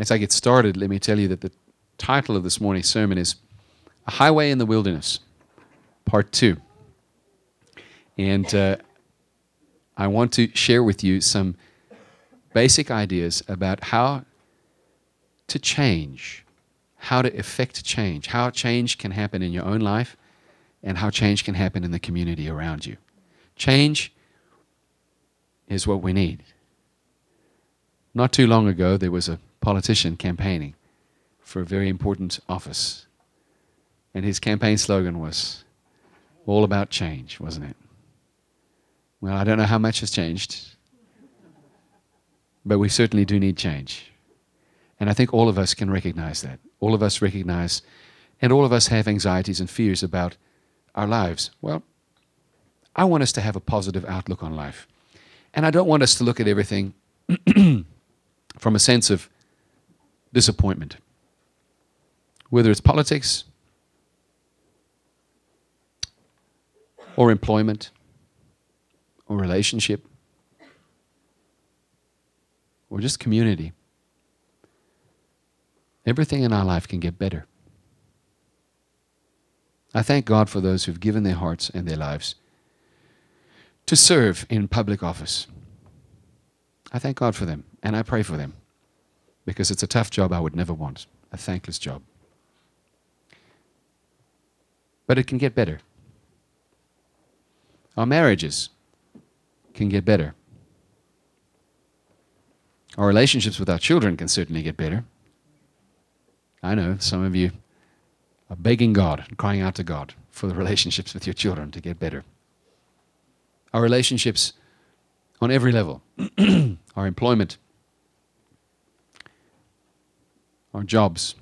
As I get started, let me tell you that the title of this morning's sermon is A Highway in the Wilderness, Part 2. And I want to share with you some basic ideas about how to change, how to effect change, how change can happen in your own life, and how change can happen in the community around you. Change is what we need. Not too long ago, there was a politician campaigning for a very important office. And his campaign slogan was all about change, wasn't it? Well, I don't know how much has changed, but we certainly do need change. And I think all of us can recognize that. All of us recognize, and all of us have anxieties and fears about our lives. Well, I want us to have a positive outlook on life. And I don't want us to look at everything from a sense of disappointment. Whether it's politics or employment or relationship or just community. Everything in our life can get better. I thank God for those who've given their hearts and their lives to serve in public office. I thank God for them, and I pray for them, because it's a tough job I would never want, a thankless job. But it can get better. Our marriages can get better. Our relationships with our children can certainly get better. I know some of you are begging God and crying out to God for the relationships with your children to get better. Our relationships on every level, our employment, our jobs.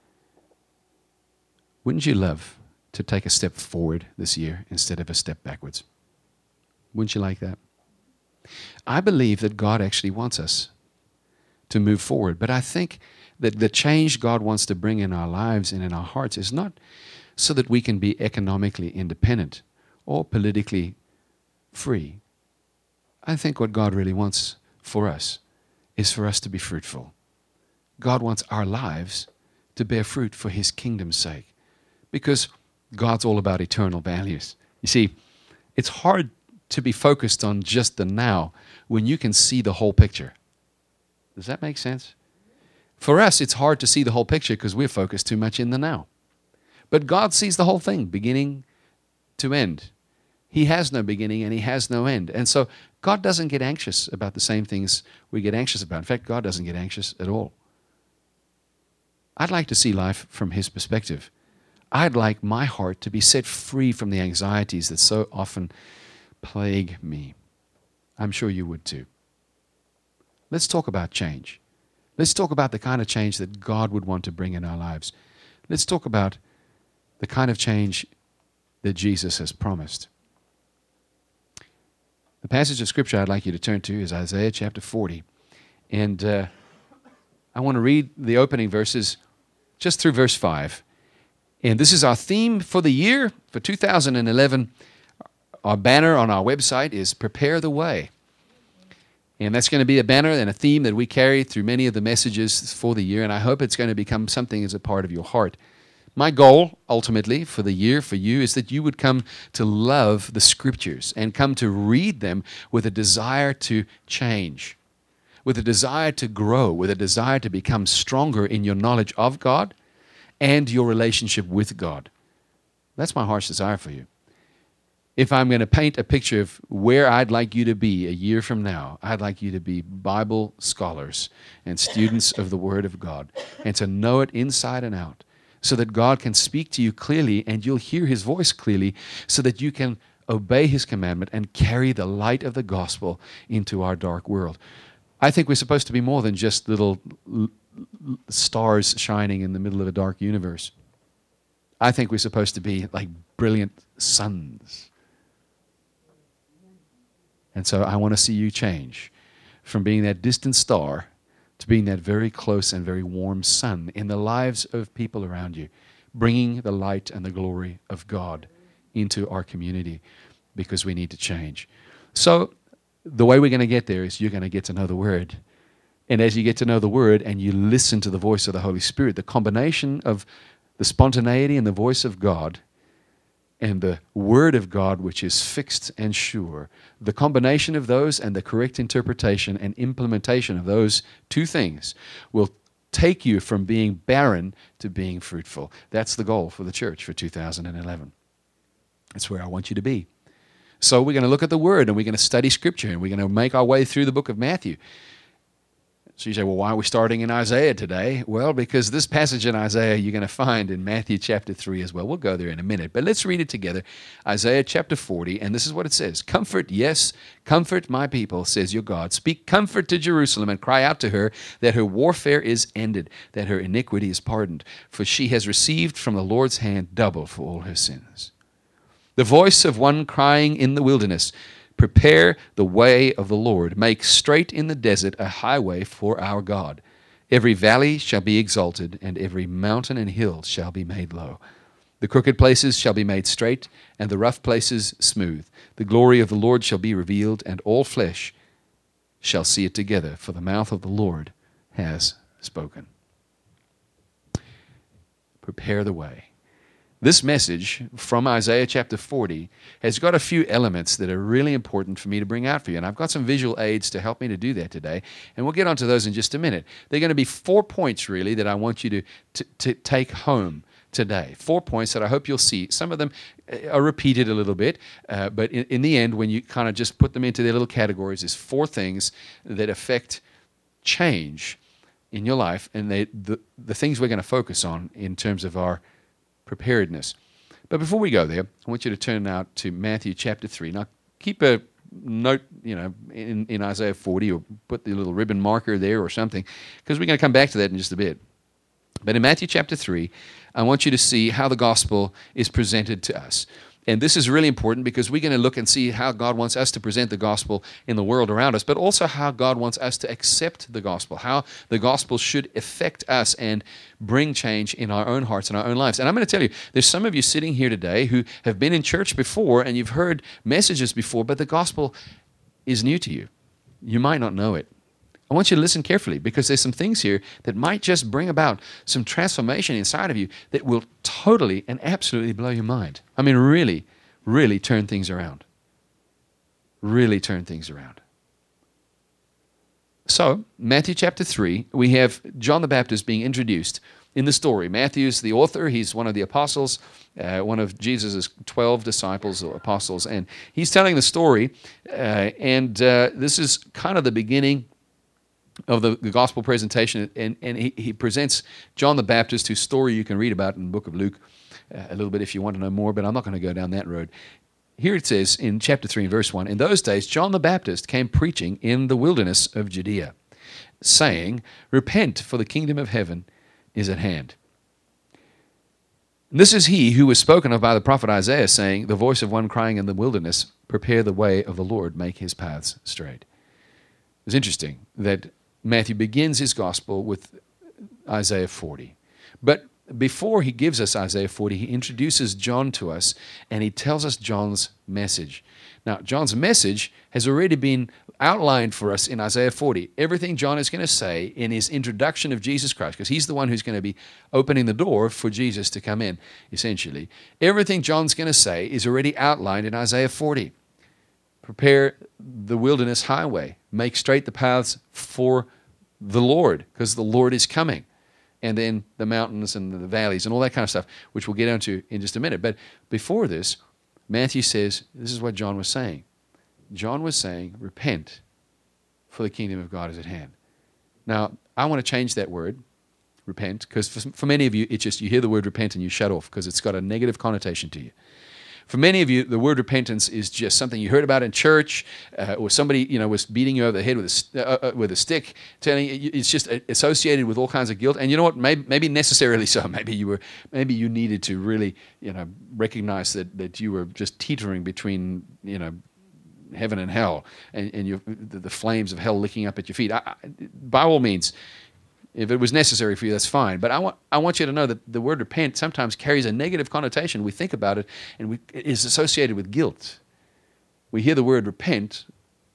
Wouldn't you love to take a step forward this year instead of a step backwards? Wouldn't you like that? I believe that God actually wants us to move forward, but I think that the change God wants to bring in our lives and in our hearts is not so that we can be economically independent or politically free. I think what God really wants for us is for us to be fruitful. God wants our lives to bear fruit for His kingdom's sake, because God's all about eternal values. You see, it's hard to be focused on just the now when you can see the whole picture. Does that make sense? For us, it's hard to see the whole picture because we're focused too much in the now. But God sees the whole thing, beginning to end. He has no beginning and He has no end. And so God doesn't get anxious about the same things we get anxious about. In fact, God doesn't get anxious at all. I'd like to see life from His perspective. I'd like my heart to be set free from the anxieties that so often plague me. I'm sure you would too. Let's talk about change. Let's talk about the kind of change that God would want to bring in our lives. Let's talk about the kind of change that Jesus has promised. The passage of Scripture I'd like you to turn to is Isaiah chapter 40. And I want to read the opening verses just through verse 5. And this is our theme for the year, for 2011. Our banner on our website is Prepare the Way. And that's going to be a banner and a theme that we carry through many of the messages for the year, and I hope it's going to become something as a part of your heart. My goal, ultimately, for the year for you is that you would come to love the Scriptures and come to read them with a desire to change, with a desire to grow, with a desire to become stronger in your knowledge of God and your relationship with God. That's my heart's desire for you. If I'm going to paint a picture of where I'd like you to be a year from now, I'd like you to be Bible scholars and students of the Word of God, and to know it inside and out, so that God can speak to you clearly and you'll hear His voice clearly, so that you can obey His commandment and carry the light of the gospel into our dark world. I think we're supposed to be more than just little stars shining in the middle of a dark universe. I think we're supposed to be like brilliant suns. And so I want to see you change from being that distant star to being that very close and very warm sun in the lives of people around you, bringing the light and the glory of God into our community, because we need to change. So the way we're going to get there is you're going to get to know the Word, And as you get to know the Word and you listen to the voice of the Holy Spirit, the combination of the spontaneity and the voice of God and the Word of God, which is fixed and sure, the combination of those and the correct interpretation and implementation of those two things will take you from being barren to being fruitful. That's the goal for the church for 2011. That's where I want you to be. So we're going to look at the Word and we're going to study Scripture and we're going to make our way through the book of Matthew. So you say, well, why are we starting in Isaiah today? Well, because this passage in Isaiah you're going to find in Matthew chapter 3 as well. We'll go there in a minute, but let's read it together. Isaiah chapter 40, and this is what it says. Comfort, yes, comfort my people, says your God. Speak comfort to Jerusalem and cry out to her that her warfare is ended, that her iniquity is pardoned, for she has received from the Lord's hand double for all her sins. The voice of one crying in the wilderness, prepare the way of the Lord. Make straight in the desert a highway for our God. Every valley shall be exalted, and every mountain and hill shall be made low. The crooked places shall be made straight, and the rough places smooth. The glory of the Lord shall be revealed, and all flesh shall see it together, for the mouth of the Lord has spoken. Prepare the way. This message from Isaiah chapter 40 has got a few elements that are really important for me to bring out for you. And I've got some visual aids to help me to do that today. And we'll get onto those in just a minute. They're going to be 4 points, really, that I want you to take home today. 4 points that I hope you'll see. Some of them are repeated a little bit, but in the end, when you kind of just put them into their little categories, there's 4 things that affect change in your life. And the things we're going to focus on in terms of our preparedness. But before we go there, I want you to turn out to Matthew chapter 3. Now, keep a note, in Isaiah 40, or put the little ribbon marker there or something, because we're going to come back to that in just a bit. But in Matthew chapter 3, I want you to see how the gospel is presented to us. And this is really important because we're going to look and see how God wants us to present the gospel in the world around us, but also how God wants us to accept the gospel, how the gospel should affect us and bring change in our own hearts and our own lives. And I'm going to tell you, there's some of you sitting here today who have been in church before and you've heard messages before, but the gospel is new to you. You might not know it. I want you to listen carefully because there's some things here that might just bring about some transformation inside of you that will totally and absolutely blow your mind. I mean, really, really turn things around. Really turn things around. So, Matthew chapter 3, we have John the Baptist being introduced in the story. Matthew's the author. He's one of the apostles, one of Jesus' 12 disciples or apostles. And he's telling the story, and this is kind of the beginning of the gospel presentation, and he presents John the Baptist, whose story you can read about in the book of Luke a little bit if you want to know more, but I'm not going to go down that road. Here it says in chapter 3, verse 1, in those days John the Baptist came preaching in the wilderness of Judea, saying, repent, for the kingdom of heaven is at hand. And this is he who was spoken of by the prophet Isaiah, saying, the voice of one crying in the wilderness, prepare the way of the Lord, make his paths straight. It's interesting that Matthew begins his gospel with Isaiah 40. But before he gives us Isaiah 40, he introduces John to us, and he tells us John's message. Now, John's message has already been outlined for us in Isaiah 40. Everything John is going to say in his introduction of Jesus Christ, because he's the one who's going to be opening the door for Jesus to come in, essentially. Everything John's going to say is already outlined in Isaiah 40. Prepare the wilderness highway. Make straight the paths for the Lord, because the Lord is coming. And then the mountains and the valleys and all that kind of stuff, which we'll get into in just a minute. But before this, Matthew says, this is what John was saying. John was saying, repent, for the kingdom of God is at hand. Now, I want to change that word, repent, because for many of you, it's just you hear the word repent and you shut off because it's got a negative connotation to you. For many of you, the word repentance is just something you heard about in church, or somebody was beating you over the head with a stick, telling you it's just associated with all kinds of guilt. And you know what? Maybe necessarily so. Maybe you needed to really recognize that you were just teetering between heaven and hell, and the flames of hell licking up at your feet. By all means, if it was necessary for you, that's fine. But I want you to know that the word repent sometimes carries a negative connotation. We think about it, and it is associated with guilt. We hear the word repent,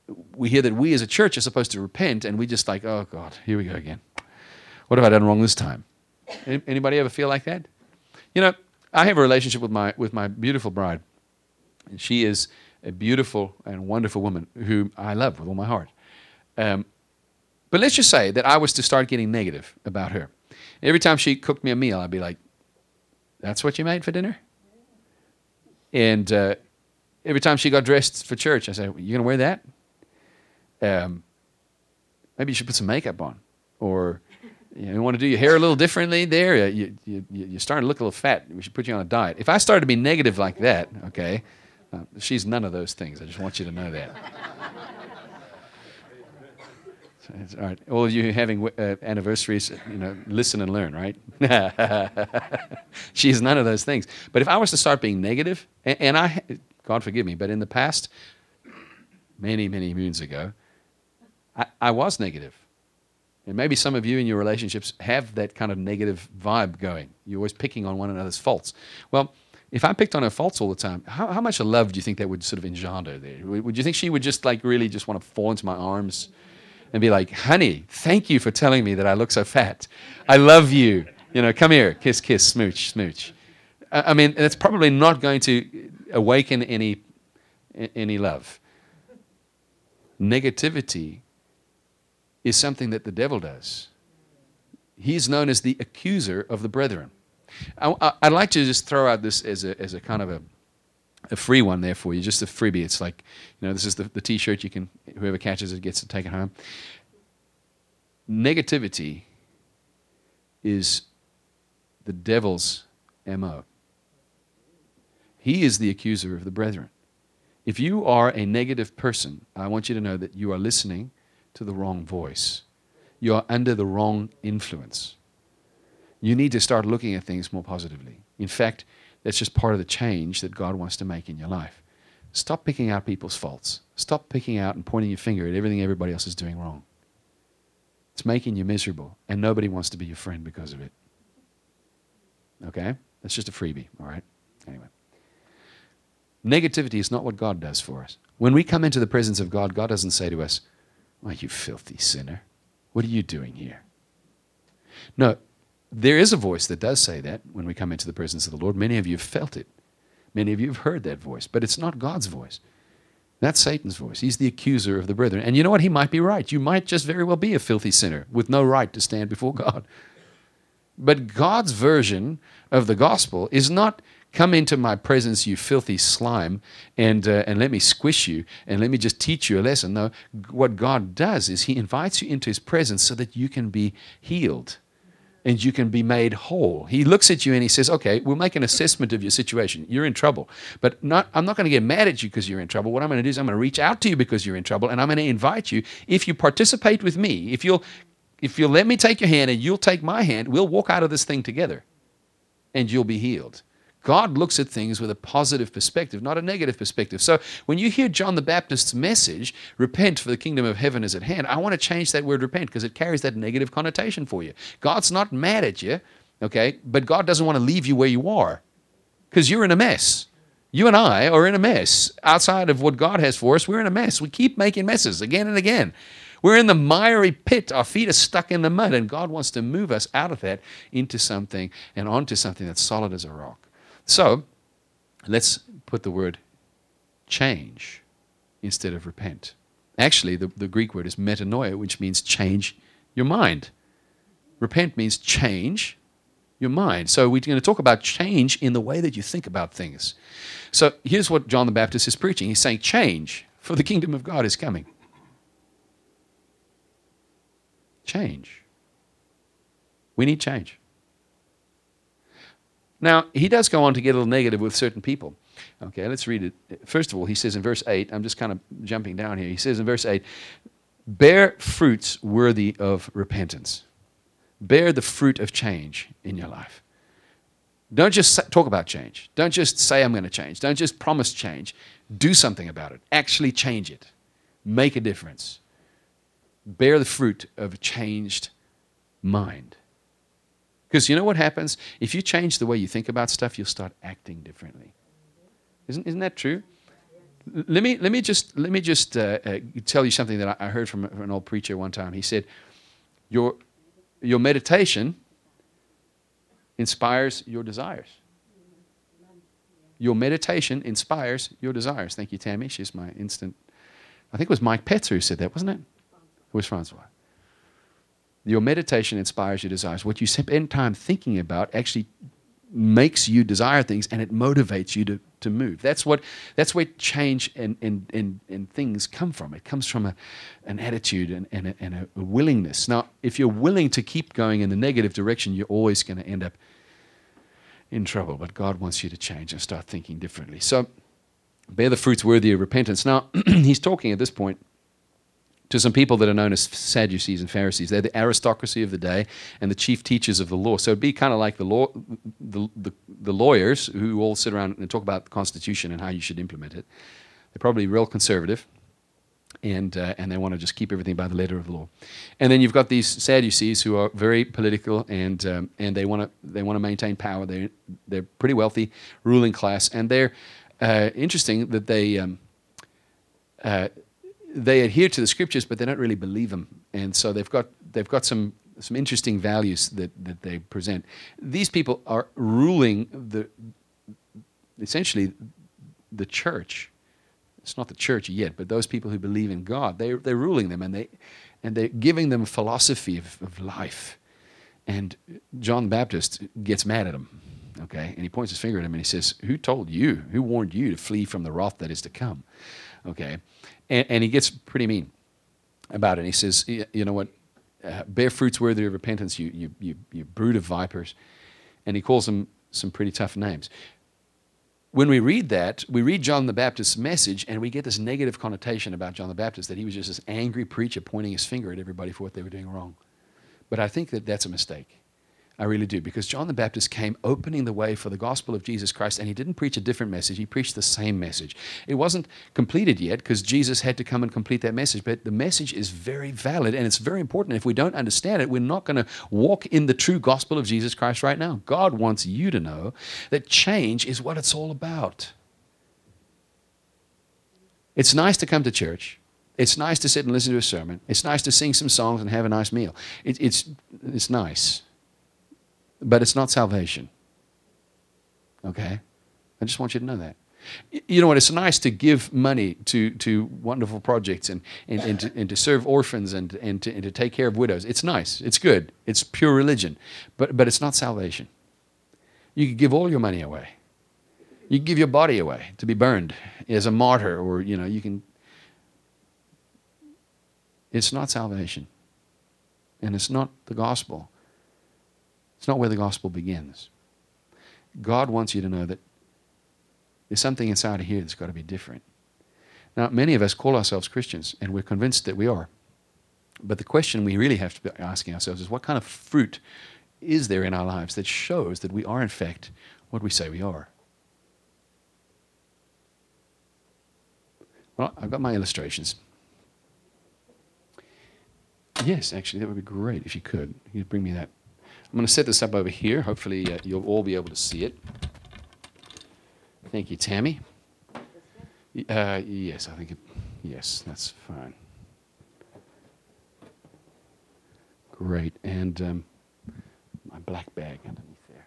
we hear that we as a church are supposed to repent, and we just like, oh God, here we go again. What have I done wrong this time? Anybody ever feel like that? You know, I have a relationship with my beautiful bride, and she is a beautiful and wonderful woman who I love with all my heart. But let's just say that I was to start getting negative about her. Every time she cooked me a meal, I'd be like, that's what you made for dinner? And every time she got dressed for church, I said, you going to wear that? Maybe you should put some makeup on. Or you want to do your hair a little differently there? You're starting to look a little fat. We should put you on a diet. If I started to be negative like that, okay, she's none of those things. I just want you to know that. So, all right, all of you having anniversaries, listen and learn, right? She's none of those things. But if I was to start being negative, and I, God forgive me, but in the past, many, many moons ago, I was negative. And maybe some of you in your relationships have that kind of negative vibe going. You're always picking on one another's faults. Well, if I picked on her faults all the time, how much of love do you think that would sort of engender there? Would you think she would just like really just want to fall into my arms and be like, honey, thank you for telling me that I look so fat. I love you. Come here, kiss, kiss, smooch, smooch. I mean, it's probably not going to awaken any love. Negativity is something that the devil does. He's known as the accuser of the brethren. I'd like to just throw out this as a kind of a free one there for you, just a freebie. It's like, this is the T-shirt you can, whoever catches it gets to take it home. Negativity is the devil's MO. He is the accuser of the brethren. If you are a negative person, I want you to know that you are listening to the wrong voice. You are under the wrong influence. You need to start looking at things more positively. In fact, that's just part of the change that God wants to make in your life. Stop picking out people's faults. Stop picking out and pointing your finger at everything everybody else is doing wrong. It's making you miserable, and nobody wants to be your friend because of it. Okay? That's just a freebie, all right? Anyway. Negativity is not what God does for us. When we come into the presence of God, God doesn't say to us, "Oh, you filthy sinner, what are you doing here?" No, there is a voice that does say that when we come into the presence of the Lord. Many of you have felt it. Many of you have heard that voice, but it's not God's voice. That's Satan's voice. He's the accuser of the brethren. And you know what? He might be right. You might just very well be a filthy sinner with no right to stand before God. But God's version of the gospel is not, come into my presence, you filthy slime, and let me squish you, and let me just teach you a lesson. No, what God does is he invites you into his presence so that you can be healed and you can be made whole. He looks at you and he says, okay, we'll make an assessment of your situation. You're in trouble. But I'm not going to get mad at you because you're in trouble. What I'm going to do is I'm going to reach out to you because you're in trouble, and I'm going to invite you, if you participate with me, if you'll let me take your hand and you'll take my hand, we'll walk out of this thing together and you'll be healed. God looks at things with a positive perspective, not a negative perspective. So when you hear John the Baptist's message, repent for the kingdom of heaven is at hand, I want to change that word repent because it carries that negative connotation for you. God's not mad at you, okay, but God doesn't want to leave you where you are because you're in a mess. You and I are in a mess. Outside of what God has for us, we're in a mess. We keep making messes again and again. We're in the miry pit. Our feet are stuck in the mud, and God wants to move us out of that into something and onto something that's solid as a rock. So, let's put the word change instead of repent. Actually, the Greek word is metanoia, which means change your mind. Repent means change your mind. So we're going to talk about change in the way that you think about things. So here's what John the Baptist is preaching. He's saying change, for the kingdom of God is coming. Change. We need change. Now, he does go on to get a little negative with certain people. Okay, let's read it. First of all, he says in verse 8, I'm just kind of jumping down here. He says in verse 8, bear fruits worthy of repentance. Bear the fruit of change in your life. Don't just talk about change. Don't just say I'm going to change. Don't just promise change. Do something about it. Actually change it. Make a difference. Bear the fruit of a changed mind. Because you know what happens? If you change the way you think about stuff, you'll start acting differently. Isn't that true? Let me just tell you something that I heard from an old preacher one time. He said, your meditation inspires your desires. Your meditation inspires your desires. Thank you, Tammy. She's my instant. I think it was Mike Petzer who said that, wasn't it? It was Francois. Your meditation inspires your desires. What you spend time thinking about actually makes you desire things, and it motivates you to move. That's where change and things come from. It comes from an attitude and a willingness. Now, if you're willing to keep going in the negative direction, you're always going to end up in trouble. But God wants you to change and start thinking differently. So, bear the fruits worthy of repentance. Now, he's talking at this point to some people that are known as Sadducees and Pharisees. They're the aristocracy of the day and the chief teachers of the law. So it'd be kind of like the lawyers who all sit around and talk about the Constitution and how you should implement it. They're probably real conservative, and they want to just keep everything by the letter of the law. And then you've got these Sadducees who are very political, and they want to maintain power. They're pretty wealthy, ruling class, and they're interesting that they adhere to the scriptures, but they don't really believe them, and so they've got some interesting values that they present. These people are ruling essentially the church. It's not the church yet, but those people who believe in God, they're ruling them, and they're giving them a philosophy of life. And John the Baptist gets mad at them, okay, and he points his finger at him and he says, "Who told you? Who warned you to flee from the wrath that is to come?" Okay. And he gets pretty mean about it. And he says, "You know what? Bear fruits worthy of repentance, you brood of vipers." And he calls them some pretty tough names. When we read that, we read John the Baptist's message, and we get this negative connotation about John the Baptist, that he was just this angry preacher pointing his finger at everybody for what they were doing wrong. But I think that that's a mistake. I really do, because John the Baptist came opening the way for the gospel of Jesus Christ, and he didn't preach a different message. He preached the same message. It wasn't completed yet because Jesus had to come and complete that message, but the message is very valid, and it's very important. If we don't understand it, we're not going to walk in the true gospel of Jesus Christ right now. God wants you to know that change is what it's all about. It's nice to come to church. It's nice to sit and listen to a sermon. It's nice to sing some songs and have a nice meal. It's nice. But it's not salvation. Okay? I just want you to know that. You know what? It's nice to give money to wonderful projects and to serve orphans and to take care of widows. It's nice. It's good. It's pure religion. But it's not salvation. You can give all your money away. You can give your body away to be burned as a martyr, or, you can. It's not salvation. And it's not the gospel. It's not where the gospel begins. God wants you to know that there's something inside of here that's got to be different. Now, many of us call ourselves Christians, and we're convinced that we are. But the question we really have to be asking ourselves is, what kind of fruit is there in our lives that shows that we are, in fact, what we say we are? Well, I've got my illustrations. Yes, actually, that would be great if you could. You'd bring me that. I'm going to set this up over here. Hopefully, you'll all be able to see it. Thank you, Tammy. Yes, I think yes, that's fine. Great. And my black bag underneath there.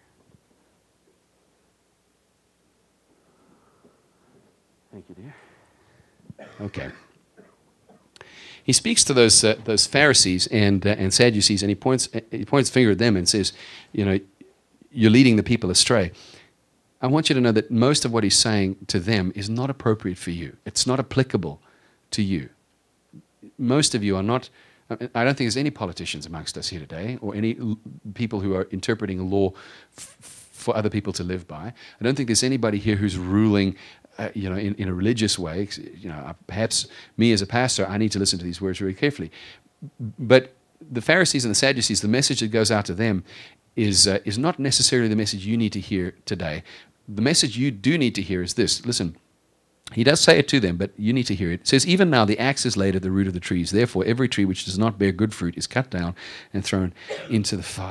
Thank you, dear. Okay. He speaks to those Pharisees and Sadducees, and he points the finger at them and says, you're leading the people astray. I want you to know that most of what he's saying to them is not appropriate for you. It's not applicable to you. Most of you are not. I don't think there's any politicians amongst us here today, or any people who are interpreting a law for other people to live by. I don't think there's anybody here who's ruling in a religious way. Perhaps me as a pastor, I need to listen to these words very carefully. But the Pharisees and the Sadducees, the message that goes out to them is not necessarily the message you need to hear today. The message you do need to hear is this. Listen, he does say it to them, but you need to hear it. It says, "Even now the axe is laid at the root of the trees. Therefore every tree which does not bear good fruit is cut down and thrown into the fire."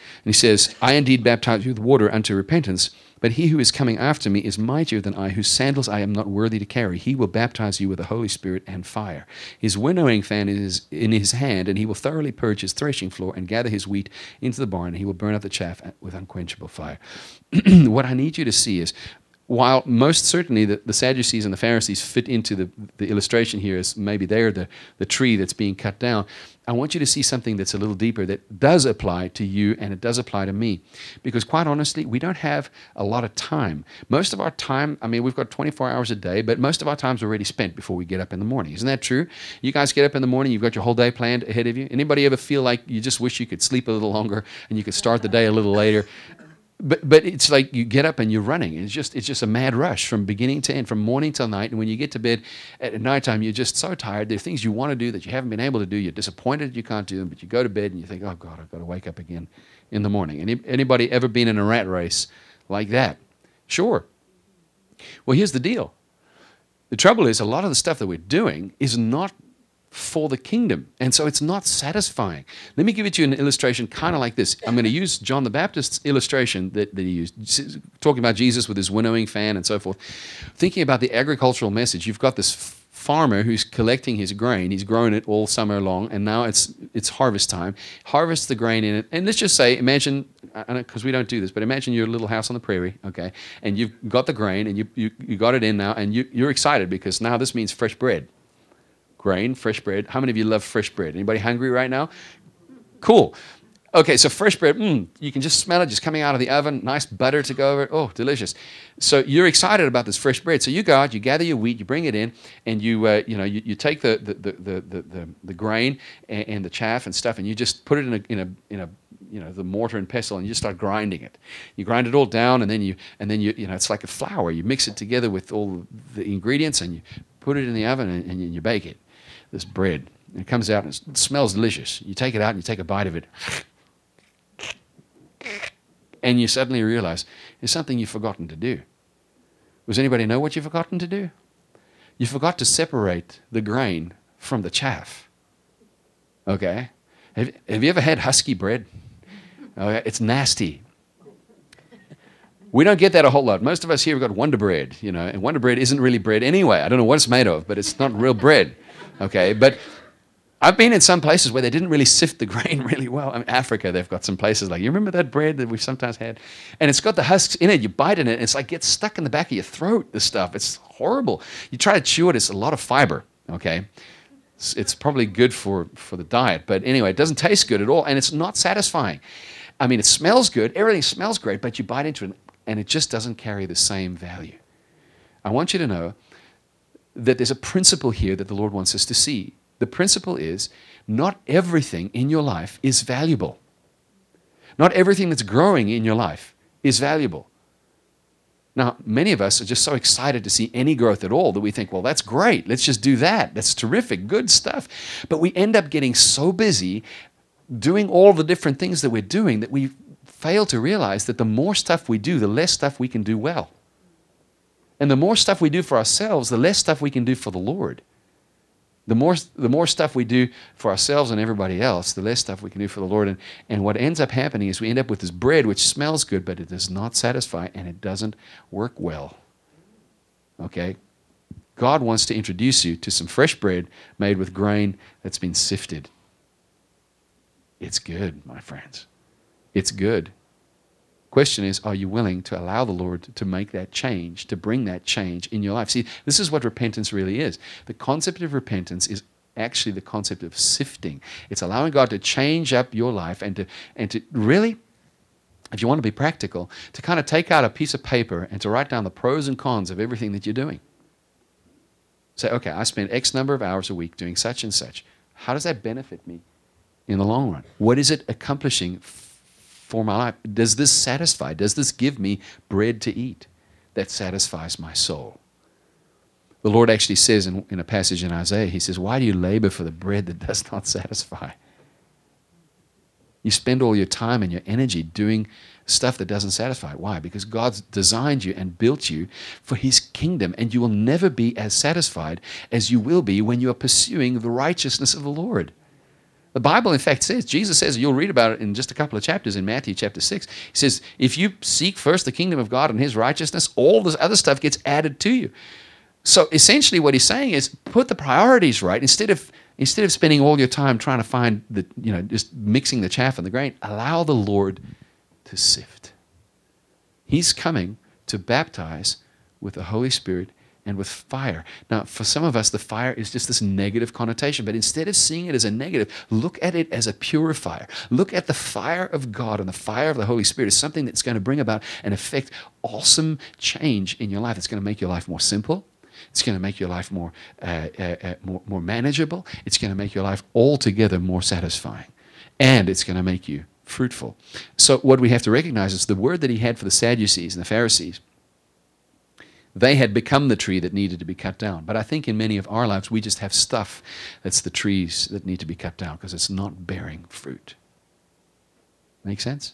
And he says, I indeed baptize you with water unto repentance, but he who is coming after me is mightier than I, whose sandals I am not worthy to carry. He will baptize you with the Holy Spirit and fire. His winnowing fan is in his hand, and he will thoroughly purge his threshing floor and gather his wheat into the barn, and he will burn up the chaff with unquenchable fire. What I need you to see is, while most certainly the Sadducees and the Pharisees fit into the illustration here as maybe they're the tree that's being cut down, I want you to see something that's a little deeper that does apply to you and it does apply to me. Because quite honestly, we don't have a lot of time. Most of our time, I mean, we've got 24 hours a day, but most of our time's already spent before we get up in the morning. Isn't that true? You guys get up in the morning, you've got your whole day planned ahead of you. Anybody ever feel like you just wish you could sleep a little longer and you could start the day a little later? But it's like you get up and you're running. It's just a mad rush from beginning to end, from morning till night. And when you get to bed at nighttime, you're just so tired. There are things you want to do that you haven't been able to do. You're disappointed you can't do them, but you go to bed and you think, oh, God, I've got to wake up again in the morning. Anybody ever been in a rat race like that? Sure. Well, here's the deal. The trouble is a lot of the stuff that we're doing is not for the kingdom. And so it's not satisfying. Let me give it to you an illustration kind of like this. I'm going to use John the Baptist's illustration that he used, talking about Jesus with his winnowing fan and so forth. Thinking about the agricultural message, you've got this farmer who's collecting his grain. He's grown it all summer long, and now it's harvest time. Harvests the grain in it. And let's just say, imagine, because we don't do this, but imagine your little house on the prairie, okay, and you've got the grain, and you got it in now, and you're excited because now this means fresh bread. Grain, fresh bread. How many of you love fresh bread? Anybody hungry right now? Cool. Okay, so fresh bread, you can just smell it just coming out of the oven. Nice butter to go over it. Oh, delicious. So you're excited about this fresh bread. So you go out, you gather your wheat, you bring it in, and you take the grain and the chaff and stuff, and you just put it in a the mortar and pestle, and you just start grinding it. You grind it all down, and then you it's like a flour. You mix it together with all the ingredients, and you put it in the oven, and you bake it. This bread. And it comes out and it smells delicious. You take it out and you take a bite of it. And you suddenly realize there's something you've forgotten to do. Does anybody know what you've forgotten to do? You forgot to separate the grain from the chaff. Okay? Have you ever had husky bread? Okay, it's nasty. We don't get that a whole lot. Most of us here have got Wonder Bread, and Wonder Bread isn't really bread anyway. I don't know what it's made of, but it's not real bread. Okay, but I've been in some places where they didn't really sift the grain really well. I mean, Africa, they've got some places like, you remember that bread that we've sometimes had? And it's got the husks in it. You bite in it, and it's like gets stuck in the back of your throat, this stuff. It's horrible. You try to chew it, it's a lot of fiber, okay? It's probably good for the diet, but anyway, it doesn't taste good at all, and it's not satisfying. I mean, it smells good. Everything smells great, but you bite into it, and it just doesn't carry the same value. I want you to know that there's a principle here that the Lord wants us to see. The principle is not everything in your life is valuable. Not everything that's growing in your life is valuable. Now, many of us are just so excited to see any growth at all that we think, well, that's great. Let's just do that. That's terrific, good stuff. But we end up getting so busy doing all the different things that we're doing that we fail to realize that the more stuff we do, the less stuff we can do well. And the more stuff we do for ourselves, the less stuff we can do for the Lord. The more stuff we do for ourselves and everybody else, the less stuff we can do for the Lord. And what ends up happening is we end up with this bread which smells good, but it does not satisfy and it doesn't work well. Okay? God wants to introduce you to some fresh bread made with grain that's been sifted. It's good, my friends. It's good. Question is, are you willing to allow the Lord to make that change, to bring that change in your life? See, this is what repentance really is. The concept of repentance is actually the concept of sifting. It's allowing God to change up your life and to really, if you want to be practical, to kind of take out a piece of paper and to write down the pros and cons of everything that you're doing. Say, okay, I spend X number of hours a week doing such and such. How does that benefit me in the long run? What is it accomplishing for my life? Does this satisfy? Does this give me bread to eat that satisfies my soul? The Lord actually says in a passage in Isaiah, He says, why do you labor for the bread that does not satisfy? You spend all your time and your energy doing stuff that doesn't satisfy. Why? Because God's designed you and built you for His kingdom, and you will never be as satisfied as you will be when you are pursuing the righteousness of the Lord. The Bible, in fact, says, Jesus says, you'll read about it in just a couple of chapters in Matthew chapter 6. He says, if you seek first the kingdom of God and his righteousness, all this other stuff gets added to you. So essentially what he's saying is put the priorities right. Instead of spending all your time trying to find just mixing the chaff and the grain, allow the Lord to sift. He's coming to baptize with the Holy Spirit and with fire. Now, for some of us, the fire is just this negative connotation, but instead of seeing it as a negative, look at it as a purifier. Look at the fire of God and the fire of the Holy Spirit as something that's going to bring about and affect awesome change in your life. It's going to make your life more simple. It's going to make your life more manageable. It's going to make your life altogether more satisfying. And it's going to make you fruitful. So what we have to recognize is the word that he had for the Sadducees and the Pharisees, they had become the tree that needed to be cut down. But I think in many of our lives, we just have stuff that's the trees that need to be cut down because it's not bearing fruit. Make sense?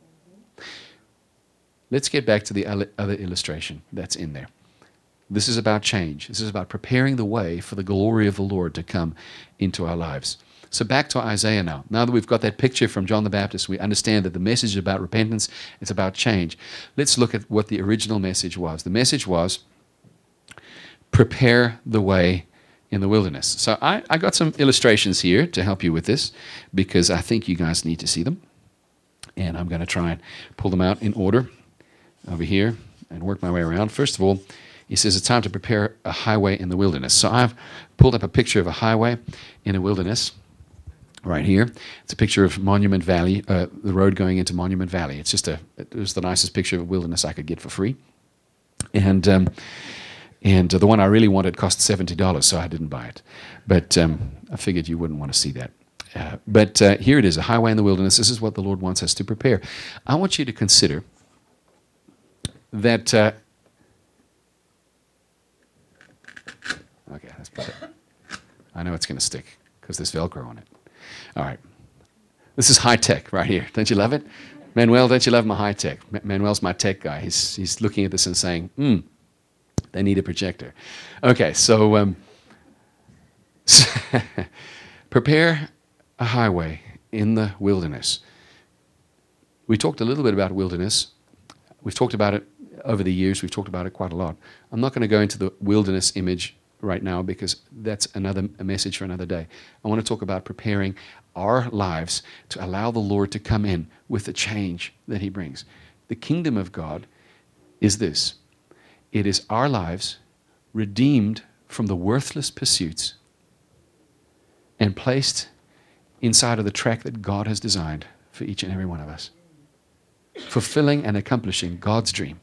Let's get back to the other illustration that's in there. This is about change. This is about preparing the way for the glory of the Lord to come into our lives. So back to Isaiah now. Now that we've got that picture from John the Baptist, we understand that the message is about repentance, it's about change. Let's look at what the original message was. The message was, prepare the way in the wilderness. So I got some illustrations here to help you with this because I think you guys need to see them. And I'm going to try and pull them out in order over here and work my way around. First of all, he says it's time to prepare a highway in the wilderness. So I've pulled up a picture of a highway in a wilderness. Right here, it's a picture of Monument Valley, the road going into Monument Valley. It was the nicest picture of a wilderness I could get for free, and the one I really wanted cost $70, so I didn't buy it. But I figured you wouldn't want to see that. But here it is, a highway in the wilderness. This is what the Lord wants us to prepare. I want you to consider that. Okay, let's put it. I know it's going to stick because there's Velcro on it. All right. This is high tech right here. Don't you love it? Manuel, don't you love my high tech? Manuel's my tech guy. He's looking at this and saying, they need a projector. Okay, so prepare a highway in the wilderness. We talked a little bit about wilderness. We've talked about it over the years. We've talked about it quite a lot. I'm not going to go into the wilderness image right now because that's a message for another day. I want to talk about preparing our lives to allow the Lord to come in with the change that he brings. The kingdom of God is this. It is our lives redeemed from the worthless pursuits and placed inside of the track that God has designed for each and every one of us. Fulfilling and accomplishing God's dream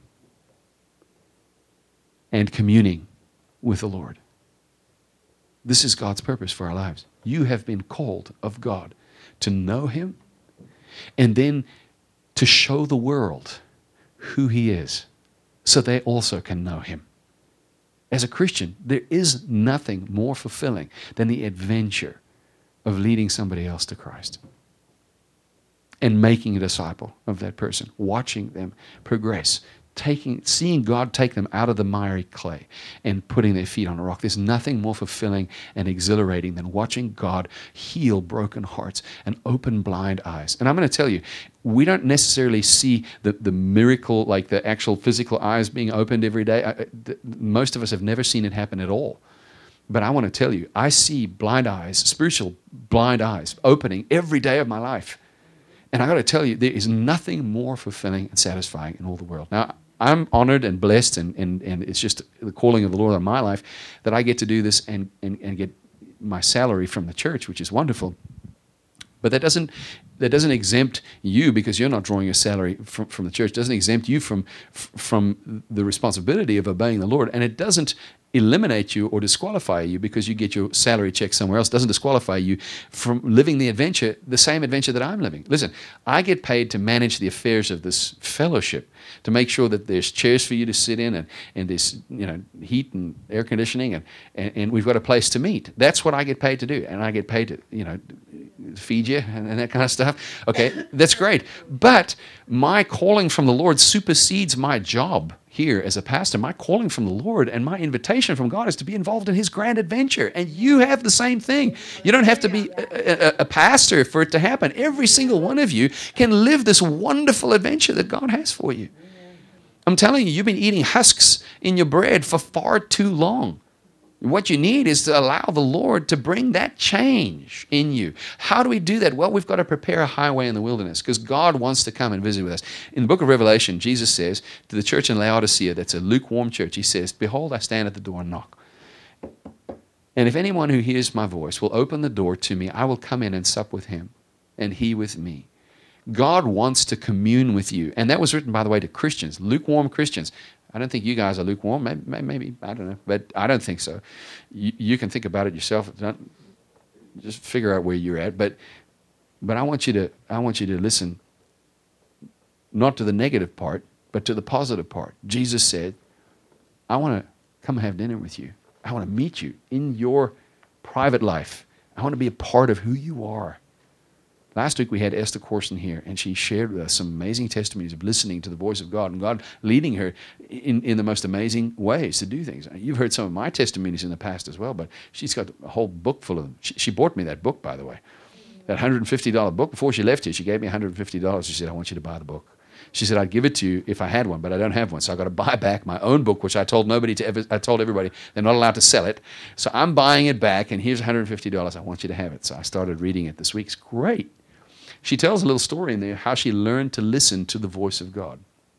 and communing with the Lord. This is God's purpose for our lives. You have been called of God to know him and then to show the world who he is so they also can know him. As a Christian, there is nothing more fulfilling than the adventure of leading somebody else to Christ and making a disciple of that person, watching them progress, seeing God take them out of the miry clay and putting their feet on a rock. There's nothing more fulfilling and exhilarating than watching God heal broken hearts and open blind eyes. And I'm going to tell you, we don't necessarily see the miracle, like the actual physical eyes being opened every day. Most of us have never seen it happen at all. But I want to tell you, I see blind eyes, spiritual blind eyes, opening every day of my life. And I got to tell you, there is nothing more fulfilling and satisfying in all the world. Now, I'm honored and blessed, and it's just the calling of the Lord on my life that I get to do this and get my salary from the church, which is wonderful. But that doesn't exempt you, because you're not drawing your salary from the church. It doesn't exempt you from the responsibility of obeying the Lord, and it doesn't eliminate you or disqualify you because you get your salary check somewhere else. It doesn't disqualify you from living the same adventure that I'm living. Listen, I get paid to manage the affairs of this fellowship, to make sure that there's chairs for you to sit in and there's heat and air conditioning and we've got a place to meet. That's what I get paid to do, and I get paid to feed you and that kind of stuff. enough. Okay, that's great. But my calling from the Lord supersedes my job here as a pastor. My calling from the Lord and my invitation from God is to be involved in His grand adventure. And you have the same thing. You don't have to be a pastor for it to happen. Every single one of you can live this wonderful adventure that God has for you. I'm telling you, you've been eating husks in your bread for far too long. What you need is to allow the Lord to bring that change in you. How do we do that? Well, we've got to prepare a highway in the wilderness because God wants to come and visit with us. In the book of Revelation, Jesus says to the church in Laodicea, that's a lukewarm church, He says, "Behold, I stand at the door and knock. And if anyone who hears my voice will open the door to me, I will come in and sup with him and he with me." God wants to commune with you. And that was written, by the way, to Christians, lukewarm Christians. I don't think you guys are lukewarm. Maybe I don't know. But I don't think so. You can think about it yourself. Just figure out where you're at. But I want you to listen not to the negative part, but to the positive part. Jesus said, "I want to come have dinner with you. I want to meet you in your private life. I want to be a part of who you are." Last week we had Esther Corson here, and she shared with us some amazing testimonies of listening to the voice of God and God leading her in the most amazing ways to do things. You've heard some of my testimonies in the past as well, but she's got a whole book full of them. She bought me that book, by the way, that $150 book. Before she left here, she gave me $150. She said, "I want you to buy the book." She said, "I'd give it to you if I had one, but I don't have one. So I've got to buy back my own book," which I told everybody they're not allowed to sell it. So I'm buying it back, and here's $150. I want you to have it. So I started reading it this week. It's great. She tells a little story in there how she learned to listen to the voice of God.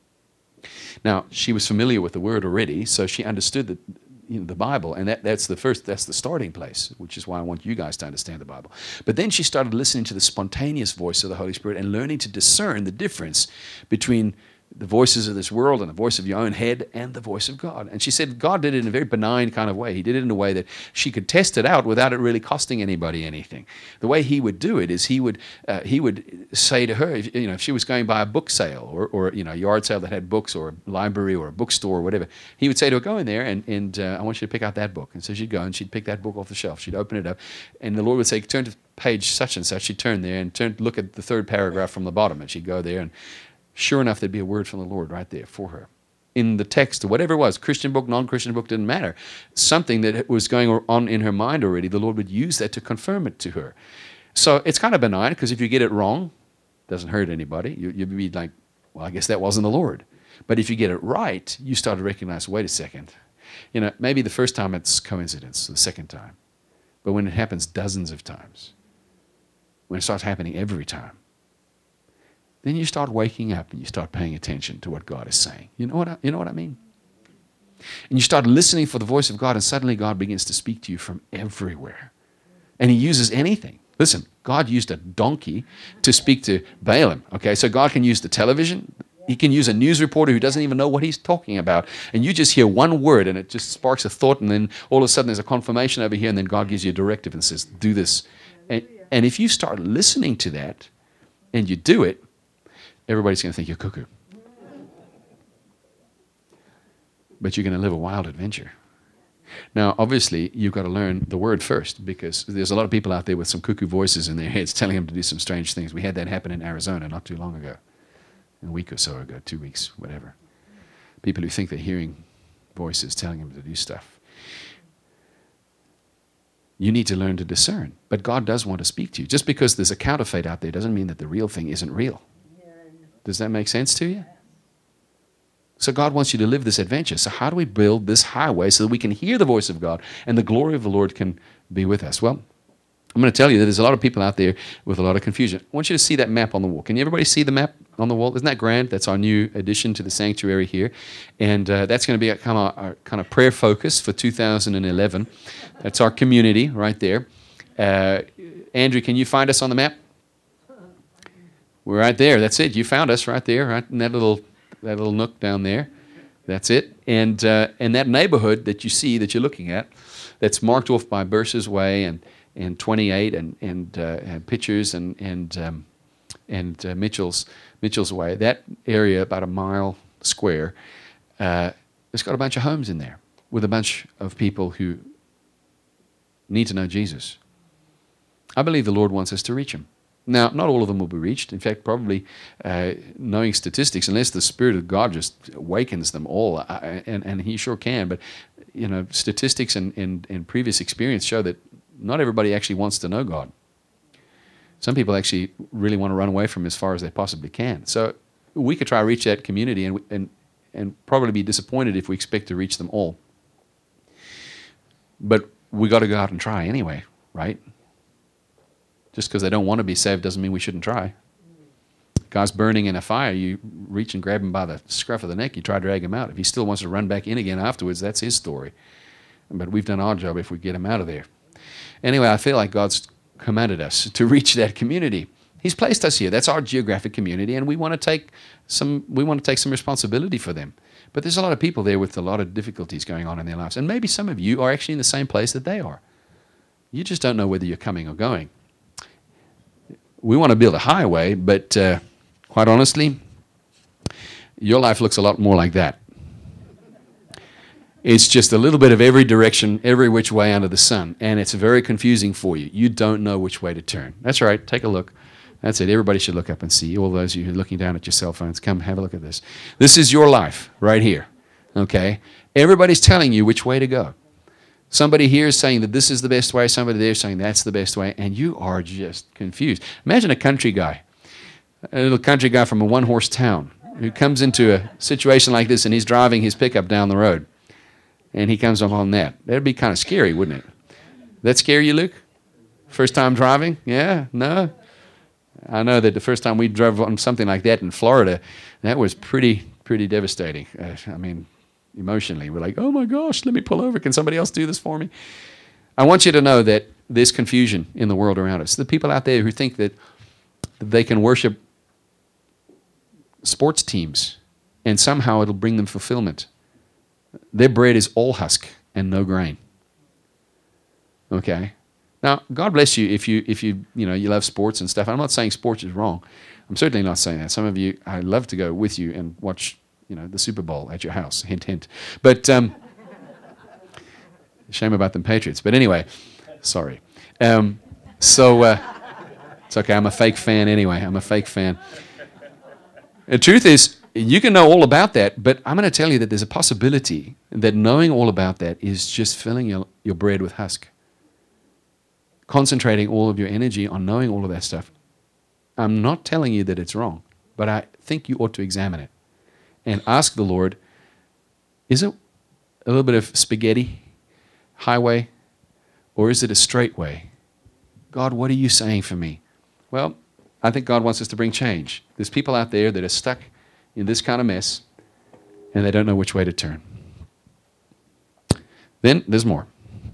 Now, she was familiar with the Word already, so she understood the Bible, and that's the starting place, which is why I want you guys to understand the Bible. But then she started listening to the spontaneous voice of the Holy Spirit and learning to discern the difference between the voices of this world and the voice of your own head and the voice of God. And she said God did it in a very benign kind of way. He did it in a way that she could test it out without it really costing anybody anything. The way He would do it is He would say to her, if she was going by a book sale or a yard sale that had books, or a library or a bookstore or whatever, He would say to her, "Go in there and I want you to pick out that book." And so she'd go and she'd pick that book off the shelf. She'd open it up, and the Lord would say, "Turn to page such and such." She'd turn there and look at the third paragraph from the bottom, and she'd go there, and sure enough, there'd be a word from the Lord right there for her. In the text, or whatever it was, Christian book, non-Christian book, didn't matter. Something that was going on in her mind already, the Lord would use that to confirm it to her. So it's kind of benign, because if you get it wrong, it doesn't hurt anybody. You'd be like, well, I guess that wasn't the Lord. But if you get it right, you start to recognize, wait a second. Maybe the first time it's coincidence, the second time. But when it happens dozens of times, when it starts happening every time, then you start waking up and you start paying attention to what God is saying. You know what I mean? And you start listening for the voice of God, and suddenly God begins to speak to you from everywhere. And He uses anything. Listen, God used a donkey to speak to Balaam. Okay, so God can use the television. He can use a news reporter who doesn't even know what he's talking about. And you just hear one word, and it just sparks a thought, and then all of a sudden there's a confirmation over here, and then God gives you a directive and says, "Do this." And if you start listening to that, and you do it, everybody's going to think you're cuckoo. But you're going to live a wild adventure. Now, obviously, you've got to learn the Word first, because there's a lot of people out there with some cuckoo voices in their heads telling them to do some strange things. We had that happen in Arizona not too long ago, a week or so ago, 2 weeks, whatever. People who think they're hearing voices telling them to do stuff. You need to learn to discern. But God does want to speak to you. Just because there's a counterfeit out there doesn't mean that the real thing isn't real. Does that make sense to you? So God wants you to live this adventure. So how do we build this highway so that we can hear the voice of God and the glory of the Lord can be with us? Well, I'm going to tell you that there's a lot of people out there with a lot of confusion. I want you to see that map on the wall. Can everybody see the map on the wall? Isn't that grand? That's our new addition to the sanctuary here. And that's going to be our kind of prayer focus for 2011. That's our community right there. Andrew, can you find us on the map? We're right there. That's it. You found us right there, right in that little nook down there. That's it. And that neighborhood that you see, that you're looking at, that's marked off by Bursa's Way and 28 and Pitchers and Mitchell's Way. That area, about a mile square, it's got a bunch of homes in there with a bunch of people who need to know Jesus. I believe the Lord wants us to reach them. Now, not all of them will be reached. In fact, probably knowing statistics, unless the Spirit of God just awakens them all, and He sure can, but statistics and previous experience show that not everybody actually wants to know God. Some people actually really want to run away from Him as far as they possibly can. So we could try to reach that community and probably be disappointed if we expect to reach them all. But we got to go out and try anyway, right? Just because they don't want to be saved doesn't mean we shouldn't try. Guy's burning in a fire, you reach and grab him by the scruff of the neck, you try to drag him out. If he still wants to run back in again afterwards, that's his story. But we've done our job if we get him out of there. Anyway, I feel like God's commanded us to reach that community. He's placed us here. That's our geographic community, and we want to take some responsibility for them. But there's a lot of people there with a lot of difficulties going on in their lives. And maybe some of you are actually in the same place that they are. You just don't know whether you're coming or going. We want to build a highway, but quite honestly, your life looks a lot more like that. It's just a little bit of every direction, every which way under the sun, and it's very confusing for you. You don't know which way to turn. That's right. Take a look. That's it. Everybody should look up and see. All those of you who are looking down at your cell phones, come have a look at this. This is your life right here, okay? Everybody's telling you which way to go. Somebody here is saying that this is the best way. Somebody there is saying that's the best way, and you are just confused. Imagine a country guy, a little country guy from a one-horse town who comes into a situation like this, and he's driving his pickup down the road, and he comes up on that. That'd be kind of scary, wouldn't it? That scare you, Luke? First time driving? Yeah? No? I know that the first time we drove on something like that in Florida, that was pretty devastating. I mean, emotionally, we're like, oh my gosh, let me pull over. Can somebody else do this for me? I want you to know that there's confusion in the world around us. The people out there who think that they can worship sports teams and somehow it'll bring them fulfillment. Their bread is all husk and no grain. Okay? Now, God bless you if you love sports and stuff. I'm not saying sports is wrong. I'm certainly not saying that. Some of you, I'd love to go with you and watch, the Super Bowl at your house. Hint, hint. But shame about them Patriots. But anyway, sorry. It's okay. I'm a fake fan anyway. I'm a fake fan. The truth is, you can know all about that, but I'm going to tell you that there's a possibility that knowing all about that is just filling your bread with husk. Concentrating all of your energy on knowing all of that stuff. I'm not telling you that it's wrong, but I think you ought to examine it and ask the Lord, is it a little bit of spaghetti highway, or is it a straight way? God, what are you saying for me? Well, I think God wants us to bring change. There's people out there that are stuck in this kind of mess, and they don't know which way to turn. Then there's more.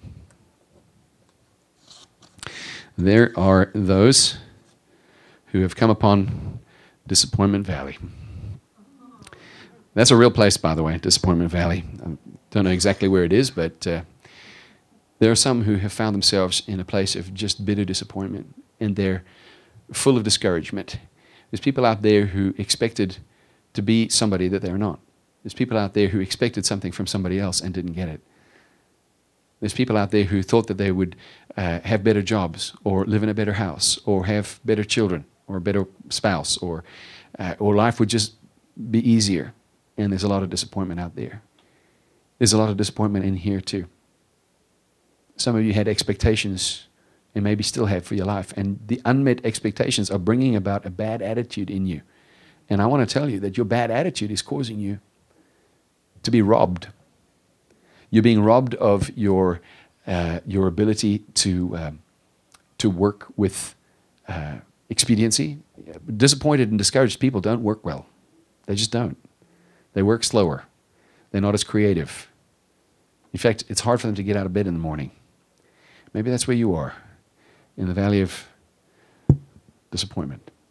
There are those who have come upon Disappointment Valley. That's a real place, by the way, Disappointment Valley. I don't know exactly where it is, but there are some who have found themselves in a place of just bitter disappointment, and they're full of discouragement. There's people out there who expected to be somebody that they're not. There's people out there who expected something from somebody else and didn't get it. There's people out there who thought that they would have better jobs or live in a better house or have better children or a better spouse or life would just be easier. And there's a lot of disappointment out there. There's a lot of disappointment in here too. Some of you had expectations and maybe still have for your life. And the unmet expectations are bringing about a bad attitude in you. And I want to tell you that your bad attitude is causing you to be robbed. You're being robbed of your ability to work with expediency. Disappointed and discouraged people don't work well. They just don't. They work slower. They're not as creative. In fact, it's hard for them to get out of bed in the morning. Maybe that's where you are, in the valley of disappointment.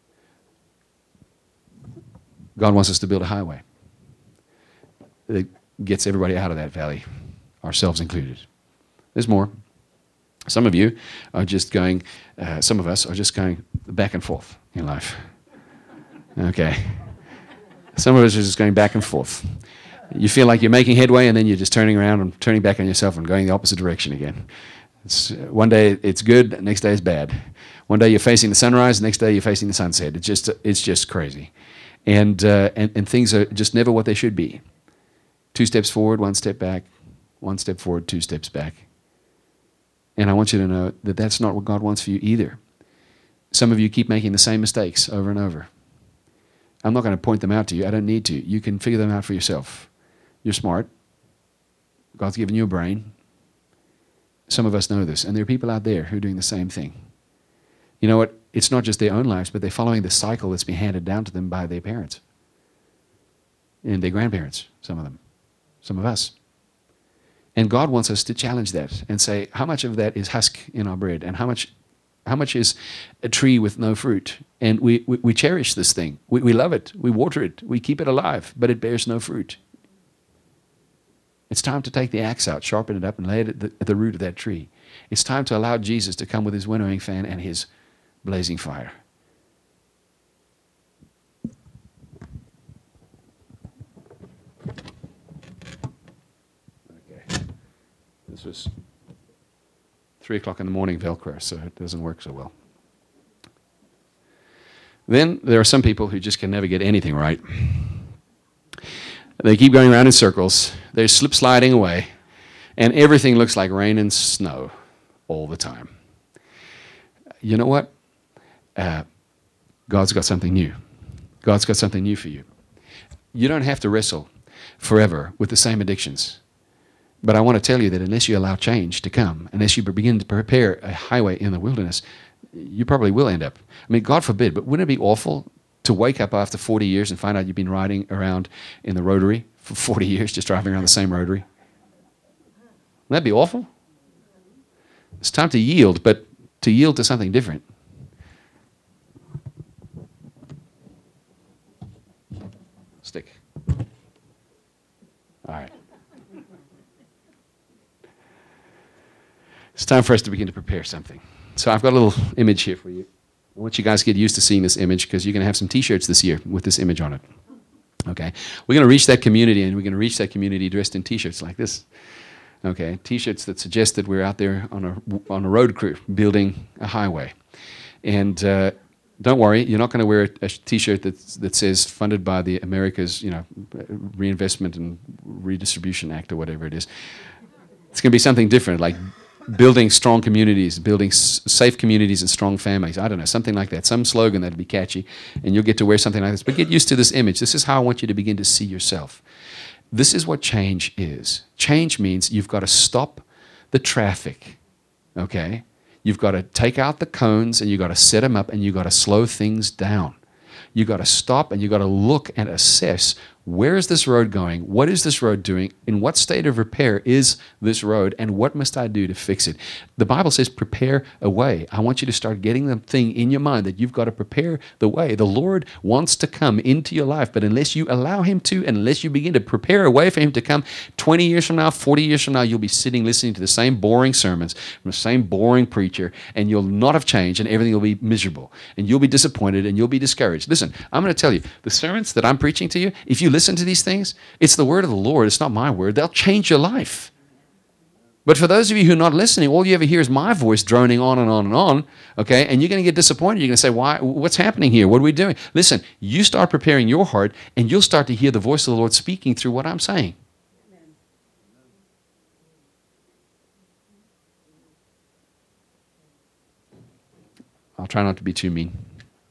God wants us to build a highway that gets everybody out of that valley, ourselves included. There's more. Some of you are just going, some of us are just going back and forth in life. Okay. Some of us are just going back and forth. You feel like you're making headway and then you're just turning around and turning back on yourself and going the opposite direction again. One day it's good, the next day it's bad. One day you're facing the sunrise, the next day you're facing the sunset. It's just crazy. And things are just never what they should be. 2 steps forward, 1 step back, 1 step forward, 2 steps back. And I want you to know that that's not what God wants for you either. Some of you keep making the same mistakes over and over. I'm not going to point them out to you. I don't need to. You can figure them out for yourself. You're smart. God's given you a brain. Some of us know this. And there are people out there who are doing the same thing. You know what? It's not just their own lives, but they're following the cycle that's been handed down to them by their parents and their grandparents, some of them, some of us. And God wants us to challenge that and say, how much of that is husk in our bread, and how much is a tree with no fruit? And we cherish this thing. We love it. We water it. We keep it alive, but it bears no fruit. It's time to take the axe out, sharpen it up, and lay it at the root of that tree. It's time to allow Jesus to come with his winnowing fan and his blazing fire. Okay. This was 3 o'clock in the morning Velcro, so it doesn't work so well. Then there are some people who just can never get anything right. They keep going around in circles. They're slip-sliding away, and everything looks like rain and snow all the time. You know what? God's got something new. God's got something new for you. You don't have to wrestle forever with the same addictions. But I want to tell you that unless you allow change to come, unless you begin to prepare a highway in the wilderness, you probably will end up. I mean, God forbid, but wouldn't it be awful to wake up after 40 years and find out you've been riding around in the rotary for 40 years, just driving around the same rotary? Wouldn't that be awful? It's time to yield, but to yield to something different. Stick. All right. It's time for us to begin to prepare something. So I've got a little image here for you. I want you guys to get used to seeing this image because you're going to have some T-shirts this year with this image on it. Okay? We're going to reach that community, and we're going to reach that community dressed in T-shirts like this. Okay? T-shirts that suggest that we're out there on a road crew building a highway. And don't worry, you're not going to wear a T-shirt that says funded by the America's, Reinvestment and Redistribution Act or whatever it is. It's going to be something different, like building strong communities, building safe communities and strong families. I don't know, something like that. Some slogan that'd be catchy, and you'll get to wear something like this. But get used to this image. This is how I want you to begin to see yourself. This is what change is. Change means you've got to stop the traffic, okay? You've got to take out the cones, and you've got to set them up, and you've got to slow things down. You've got to stop, and you've got to look and assess, where is this road going? What is this road doing? In what state of repair is this road? And what must I do to fix it? The Bible says prepare a way. I want you to start getting the thing in your mind that you've got to prepare the way. The Lord wants to come into your life, but unless you allow him to, and unless you begin to prepare a way for him to come, 20 years from now, 40 years from now, you'll be sitting listening to the same boring sermons from the same boring preacher, and you'll not have changed, and everything will be miserable, and you'll be disappointed, and you'll be discouraged. Listen, I'm going to tell you, the sermons that I'm preaching to you, if you listen to these things, it's the word of the Lord. It's not my word. They'll change your life. But for those of you who are not listening, all you ever hear is my voice droning on and on and on, okay? And you're going to get disappointed. You're going to say, why? What's happening here? What are we doing? Listen, you start preparing your heart, and you'll start to hear the voice of the Lord speaking through what I'm saying. I'll try not to be too mean.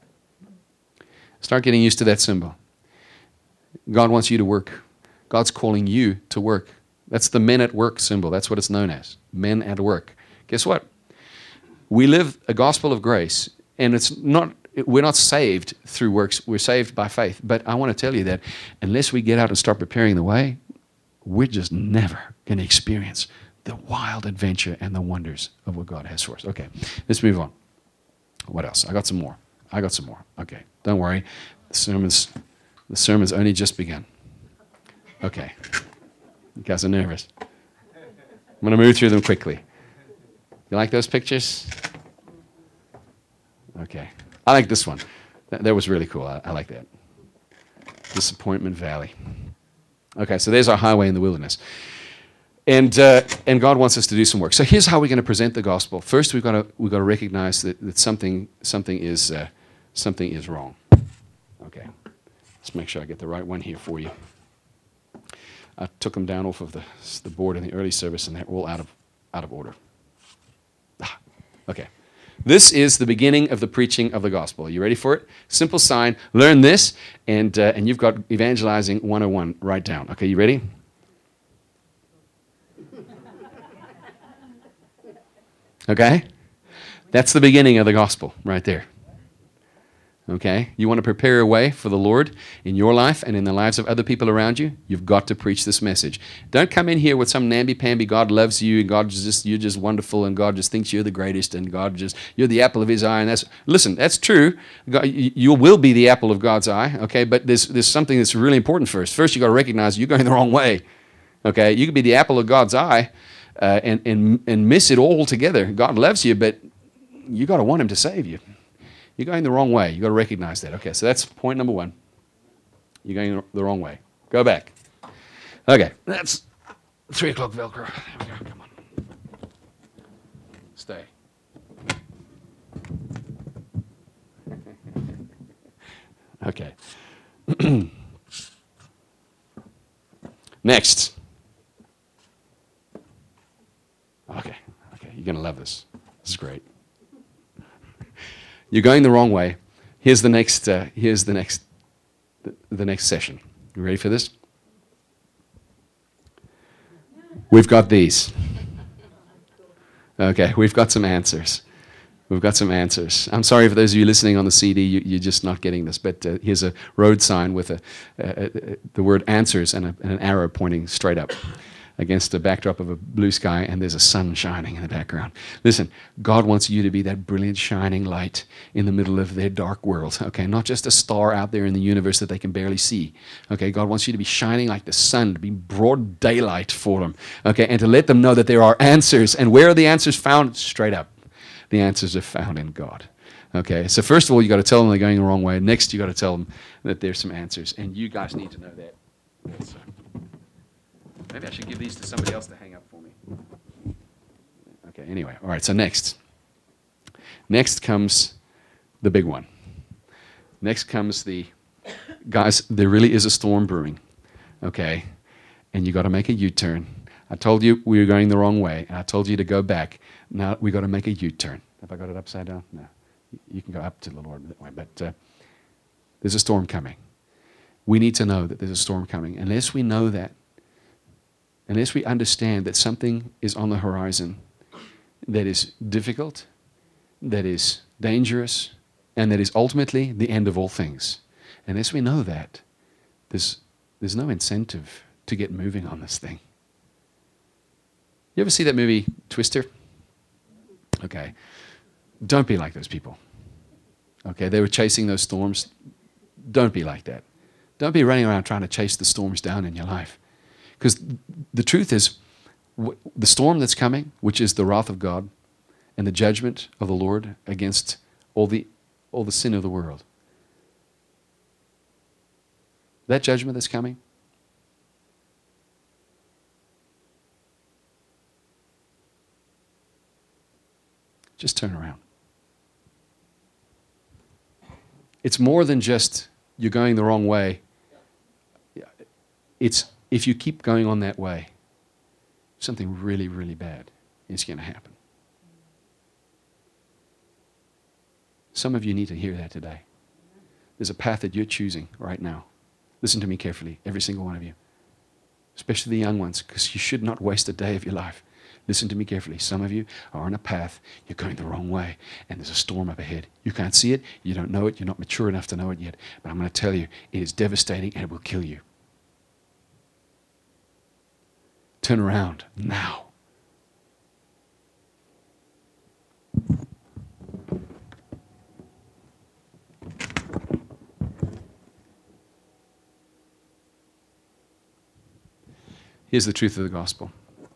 Start getting used to that symbol. God wants you to work. God's calling you to work. That's the men at work symbol. That's what it's known as. Men at work. Guess what? We live a gospel of grace, and we're not saved through works. We're saved by faith. But I want to tell you that unless we get out and start preparing the way, we're just never going to experience the wild adventure and the wonders of what God has for us. Okay, let's move on. What else? I got some more. Okay, don't worry. The sermon's only just begun. Okay. You guys are nervous. I'm going to move through them quickly. You like those pictures? Okay. I like this one. That was really cool. I like that. Disappointment Valley. Okay, so there's our highway in the wilderness. And God wants us to do some work. So here's how we're going to present the gospel. First, we've got to recognize that something is wrong. Okay, let's make sure I get the right one here for you. I took them down off of the board in the early service, and they're all out of order. Okay. This is the beginning of the preaching of the gospel. Are you ready for it? Simple sign. Learn this, and you've got Evangelizing 101 right down. Okay, you ready? Okay? That's the beginning of the gospel right there. Okay? You want to prepare a way for the Lord in your life and in the lives of other people around you? You've got to preach this message. Don't come in here with some namby-pamby, God loves you, and you're just wonderful, and God just thinks you're the greatest, and you're the apple of his eye. And listen, that's true. You will be the apple of God's eye, okay? But there's something that's really important first. First, you've got to recognize you're going the wrong way. Okay? You could be the apple of God's eye and miss it all together. God loves you, but you got to want him to save you. You're going the wrong way. You've got to recognize that. Okay, so that's point number one. You're going the wrong way. Go back. Okay, that's 3 o'clock Velcro. There we go. Come on. Stay. Okay. Next. Okay, you're going to love this. This is great. You're going the wrong way. Here's the next session. You ready for this? We've got these. Okay, we've got some answers. I'm sorry for those of you listening on the CD, you're just not getting this, but here's a road sign with the word answers and an arrow pointing straight up against a backdrop of a blue sky, and there's a sun shining in the background. Listen, God wants you to be that brilliant shining light in the middle of their dark world, okay? Not just a star out there in the universe that they can barely see, okay? God wants you to be shining like the sun, to be broad daylight for them, okay? And to let them know that there are answers. And where are the answers found? Straight up. The answers are found in God. Okay, so first of all, you got to tell them they're going the wrong way. Next, you got to tell them that there's some answers, and you guys need to know that. So, maybe I should give these to somebody else to hang up for me. Okay, anyway, all right. So next comes the big one. Next comes guys. There really is a storm brewing. Okay, and you got to make a U-turn. I told you we were going the wrong way, and I told you to go back. Now we got to make a U-turn. Have I got it upside down? No. You can go up to the Lord that way, but there's a storm coming. We need to know that there's a storm coming. Unless we know that, unless we understand that something is on the horizon that is difficult, that is dangerous, and that is ultimately the end of all things, unless we know that, there's no incentive to get moving on this thing. You ever see that movie, Twister? Okay. Don't be like those people. Okay, they were chasing those storms. Don't be like that. Don't be running around trying to chase the storms down in your life. Because the truth is, the storm that's coming, which is the wrath of God and the judgment of the Lord against all the sin of the world, that judgment that's coming, just turn around. It's more than just you're going the wrong way. It's if you keep going on that way, something really, really bad is going to happen. Some of you need to hear that today. There's a path that you're choosing right now. Listen to me carefully, every single one of you, especially the young ones, because you should not waste a day of your life. Listen to me carefully. Some of you are on a path, you're going the wrong way, and there's a storm up ahead. You can't see it, you don't know it, you're not mature enough to know it yet, but I'm going to tell you, it is devastating and it will kill you. Turn around now. Here's the truth of the gospel.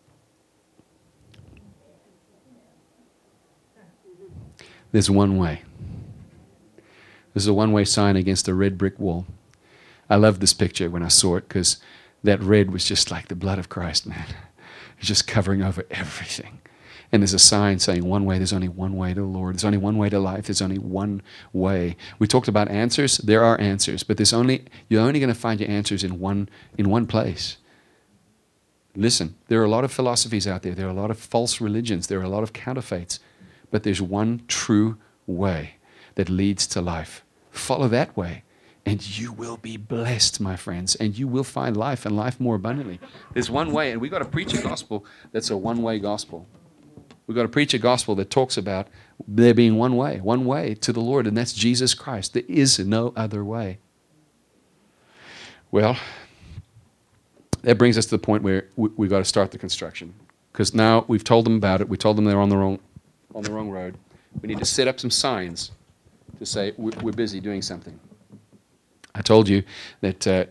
There's one way. There's a one-way sign against a red brick wall. I loved this picture when I saw it because that red was just like the blood of Christ, man. He's just covering over everything. And there's a sign saying one way, there's only one way to the Lord. There's only one way to life. There's only one way. We talked about answers. There are answers, but you're only going to find your answers in one place. Listen, there are a lot of philosophies out there. There are a lot of false religions. There are a lot of counterfeits. But there's one true way that leads to life. Follow that way, and you will be blessed, my friends, and you will find life and life more abundantly. There's one way, and we've got to preach a gospel that's a one-way gospel. We've got to preach a gospel that talks about there being one way to the Lord, and that's Jesus Christ. There is no other way. Well, that brings us to the point where we've got to start the construction, because now we've told them about it. We told them they're on the wrong road. We need to set up some signs to say we're busy doing something. I told you that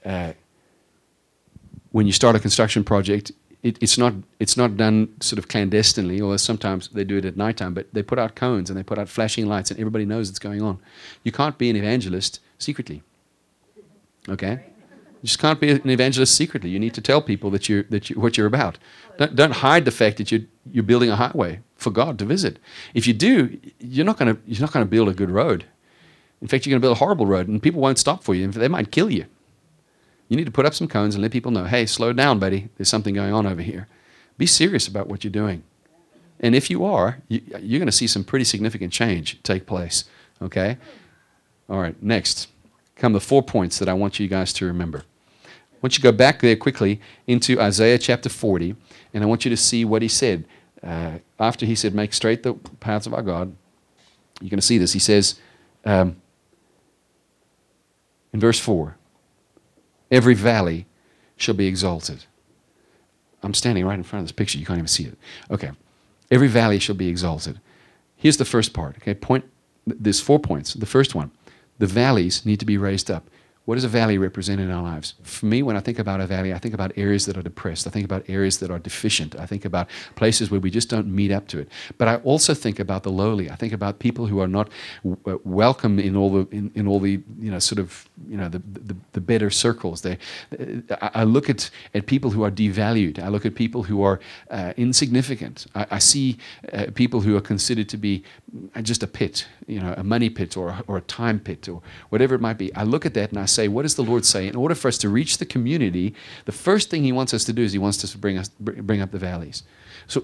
when you start a construction project, it's not done sort of clandestinely, although sometimes they do it at nighttime, but they put out cones and they put out flashing lights and everybody knows what's going on. You can't be an evangelist secretly. Okay? You just can't be an evangelist secretly. You need to tell people what you're about. Don't hide the fact that you're building a highway for God to visit. If you do, you're not going to build a good road. In fact, you're going to build a horrible road, and people won't stop for you. They might kill you. You need to put up some cones and let people know, hey, slow down, buddy. There's something going on over here. Be serious about what you're doing. And if you are, you're going to see some pretty significant change take place. Okay? All right, next come the 4 points that I want you guys to remember. I want you to go back there quickly into Isaiah chapter 40, and I want you to see what he said. After he said, make straight the paths of our God, you're going to see this. He says in verse 4, every valley shall be exalted. I'm standing right in front of this picture. You can't even see it. Okay. Every valley shall be exalted. Here's the first part. Okay. There's 4 points. The first one, the valleys need to be raised up. What does a valley represent in our lives? For me, when I think about a valley, I think about areas that are depressed. I think about areas that are deficient. I think about places where we just don't meet up to it. But I also think about the lowly. I think about people who are not welcome in all the the better circles. I look at people who are devalued. I look at people who are insignificant. I see people who are considered to be just a pit, a money pit or a time pit or whatever it might be. I look at that and I say, what does the Lord say? In order for us to reach the community, the first thing He wants us to do is He wants us to bring up the valleys. So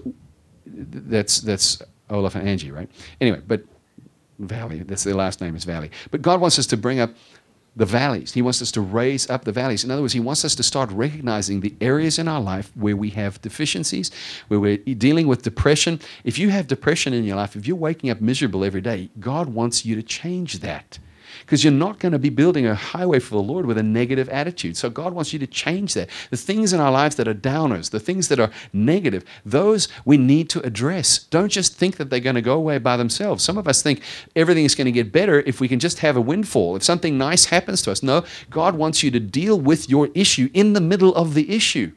that's Olaf and Angie, right? Anyway, but Valley, that's their last name is Valley. But God wants us to bring up the valleys. He wants us to raise up the valleys. In other words, He wants us to start recognizing the areas in our life where we have deficiencies, where we're dealing with depression. If you have depression in your life, if you're waking up miserable every day, God wants you to change that. Because you're not going to be building a highway for the Lord with a negative attitude. So God wants you to change that. The things in our lives that are downers, the things that are negative, those we need to address. Don't just think that they're going to go away by themselves. Some of us think everything is going to get better if we can just have a windfall, if something nice happens to us. No, God wants you to deal with your issue in the middle of the issue.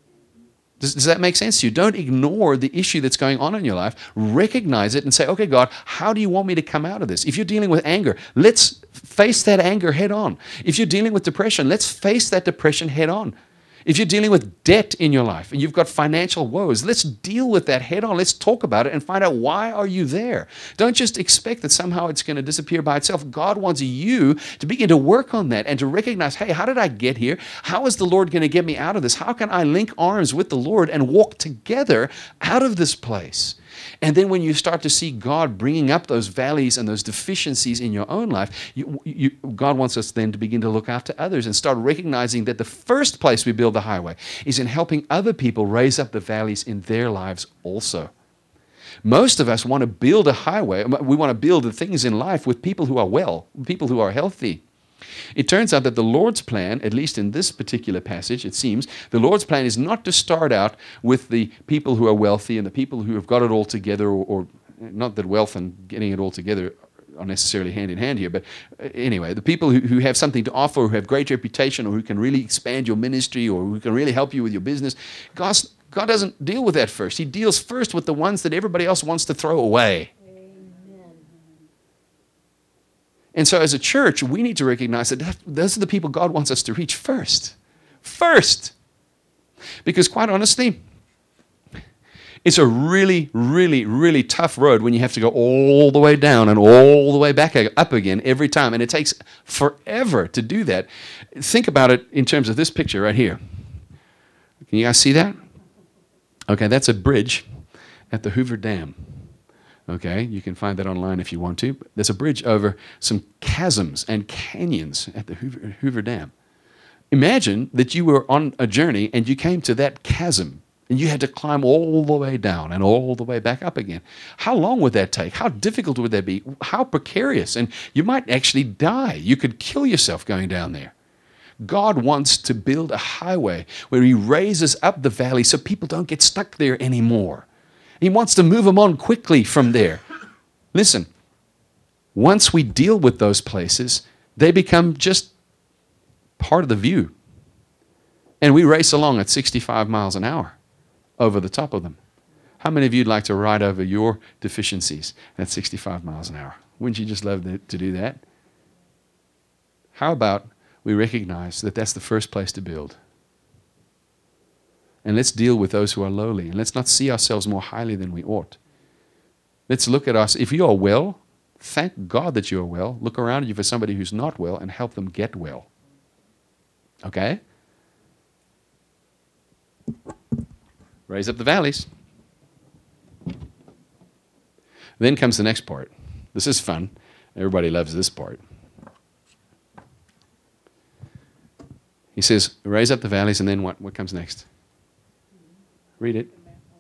Does that make sense to you? Don't ignore the issue that's going on in your life. Recognize it and say, okay, God, how do you want me to come out of this? If you're dealing with anger, let's face that anger head on. If you're dealing with depression, let's face that depression head on. If you're dealing with debt in your life and you've got financial woes, let's deal with that head on. Let's talk about it and find out why are you there. Don't just expect that somehow it's going to disappear by itself. God wants you to begin to work on that and to recognize, hey, how did I get here? How is the Lord going to get me out of this? How can I link arms with the Lord and walk together out of this place? And then when you start to see God bringing up those valleys and those deficiencies in your own life, God wants us then to begin to look after others and start recognizing that the first place we build the highway is in helping other people raise up the valleys in their lives also. Most of us want to build a highway. We want to build the things in life with people who are well, people who are healthy. It turns out that the Lord's plan, at least in this particular passage, it seems, the Lord's plan is not to start out with the people who are wealthy and the people who have got it all together, or not that wealth and getting it all together are necessarily hand in hand here, but anyway, the people who have something to offer, who have great reputation, or who can really expand your ministry, or who can really help you with your business. God doesn't deal with that first. He deals first with the ones that everybody else wants to throw away. And so as a church, we need to recognize that those are the people God wants us to reach first. First. Because quite honestly, It's a really, really, really tough road when you have to go all the way down and all the way back up again every time. And it takes forever to do that. Think about it in terms of this picture right here. Can you guys see that? Okay, that's a bridge at the Hoover Dam. Okay, you can find that online if you want to. There's a bridge over some chasms and canyons at the Hoover Dam. Imagine that you were on a journey and you came to that chasm and you had to climb all the way down and all the way back up again. How long would that take? How difficult would that be? How precarious? And you might actually die. You could kill yourself going down there. God wants to build a highway where He raises up the valley so people don't get stuck there anymore. He wants to move them on quickly from there. Listen, once we deal with those places, they become just part of the view. And we race along at 65 miles an hour over the top of them. How many of you would like to ride over your deficiencies at 65 miles an hour? Wouldn't you just love to do that? How about we recognize that that's the first place to build? And let's deal with those who are lowly. And let's not see ourselves more highly than we ought. Let's look at us. If you are well, thank God that you are well. Look around you for somebody who's not well and help them get well. Okay? Raise up the valleys. Then comes the next part. This is fun. Everybody loves this part. He says, raise up the valleys, and then what? What comes next? Read it.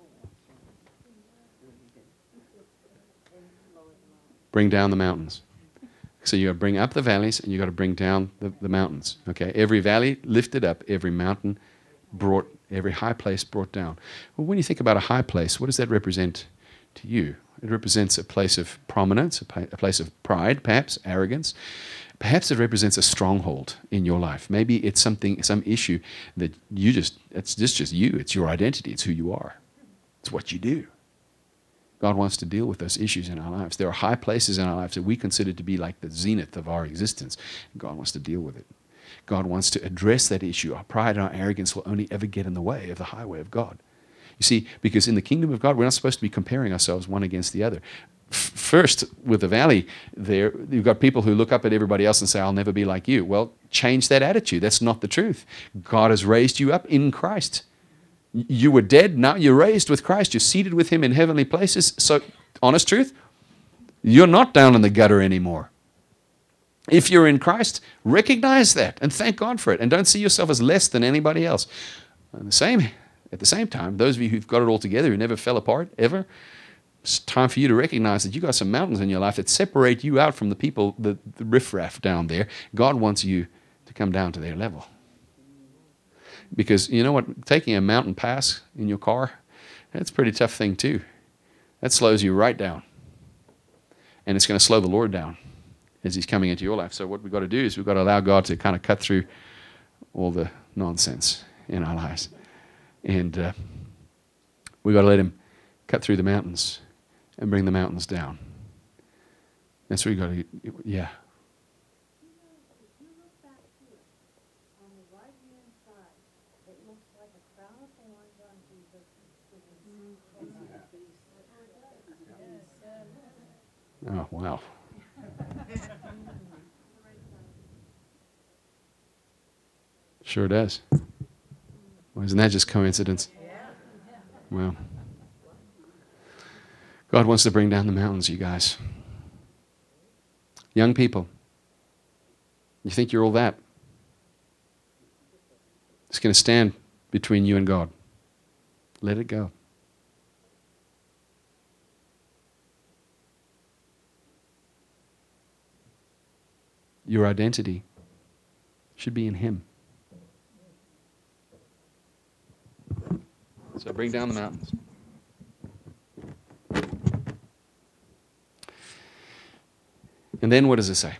Bring down the mountains. So you got to bring up the valleys and you got to bring down the mountains. Okay? Every valley lifted up, every mountain brought, every high place brought down. Well, when you think about a high place, what does that represent to you? It represents a place of prominence, a place of pride, perhaps, arrogance. Perhaps it represents a stronghold in your life. Maybe it's something, some issue that it's just you. It's your identity. It's who you are. It's what you do. God wants to deal with those issues in our lives. There are high places in our lives that we consider to be like the zenith of our existence. God wants to deal with it. God wants to address that issue. Our pride and our arrogance will only ever get in the way of the highway of God. You see, because in the kingdom of God, we're not supposed to be comparing ourselves one against the other. First, with the valley there, you've got people who look up at everybody else and say, I'll never be like you. Well, change that attitude. That's not the truth. God has raised you up in Christ. You were dead, now you're raised with Christ. You're seated with Him in heavenly places. So, honest truth, you're not down in the gutter anymore. If you're in Christ, recognize that and thank God for it. And don't see yourself as less than anybody else. At the same time, those of you who've got it all together, who never fell apart, ever, it's time for you to recognize that you've got some mountains in your life that separate you out from the people, the riffraff down there. God wants you to come down to their level. Because you know what? Taking a mountain pass in your car, that's a pretty tough thing too. That slows you right down. And it's going to slow the Lord down as He's coming into your life. So what we've got to do is we've got to allow God to kind of cut through all the nonsense in our lives. And we've got to let Him cut through the mountains and bring the mountains down. That's what we've got to do. Yeah. Oh, wow. Sure does. Well, isn't that just coincidence? Well, God wants to bring down the mountains, you guys. Young people, you think you're all that? It's going to stand between you and God. Let it go. Your identity should be in Him. So bring down the mountains. And then what does it say?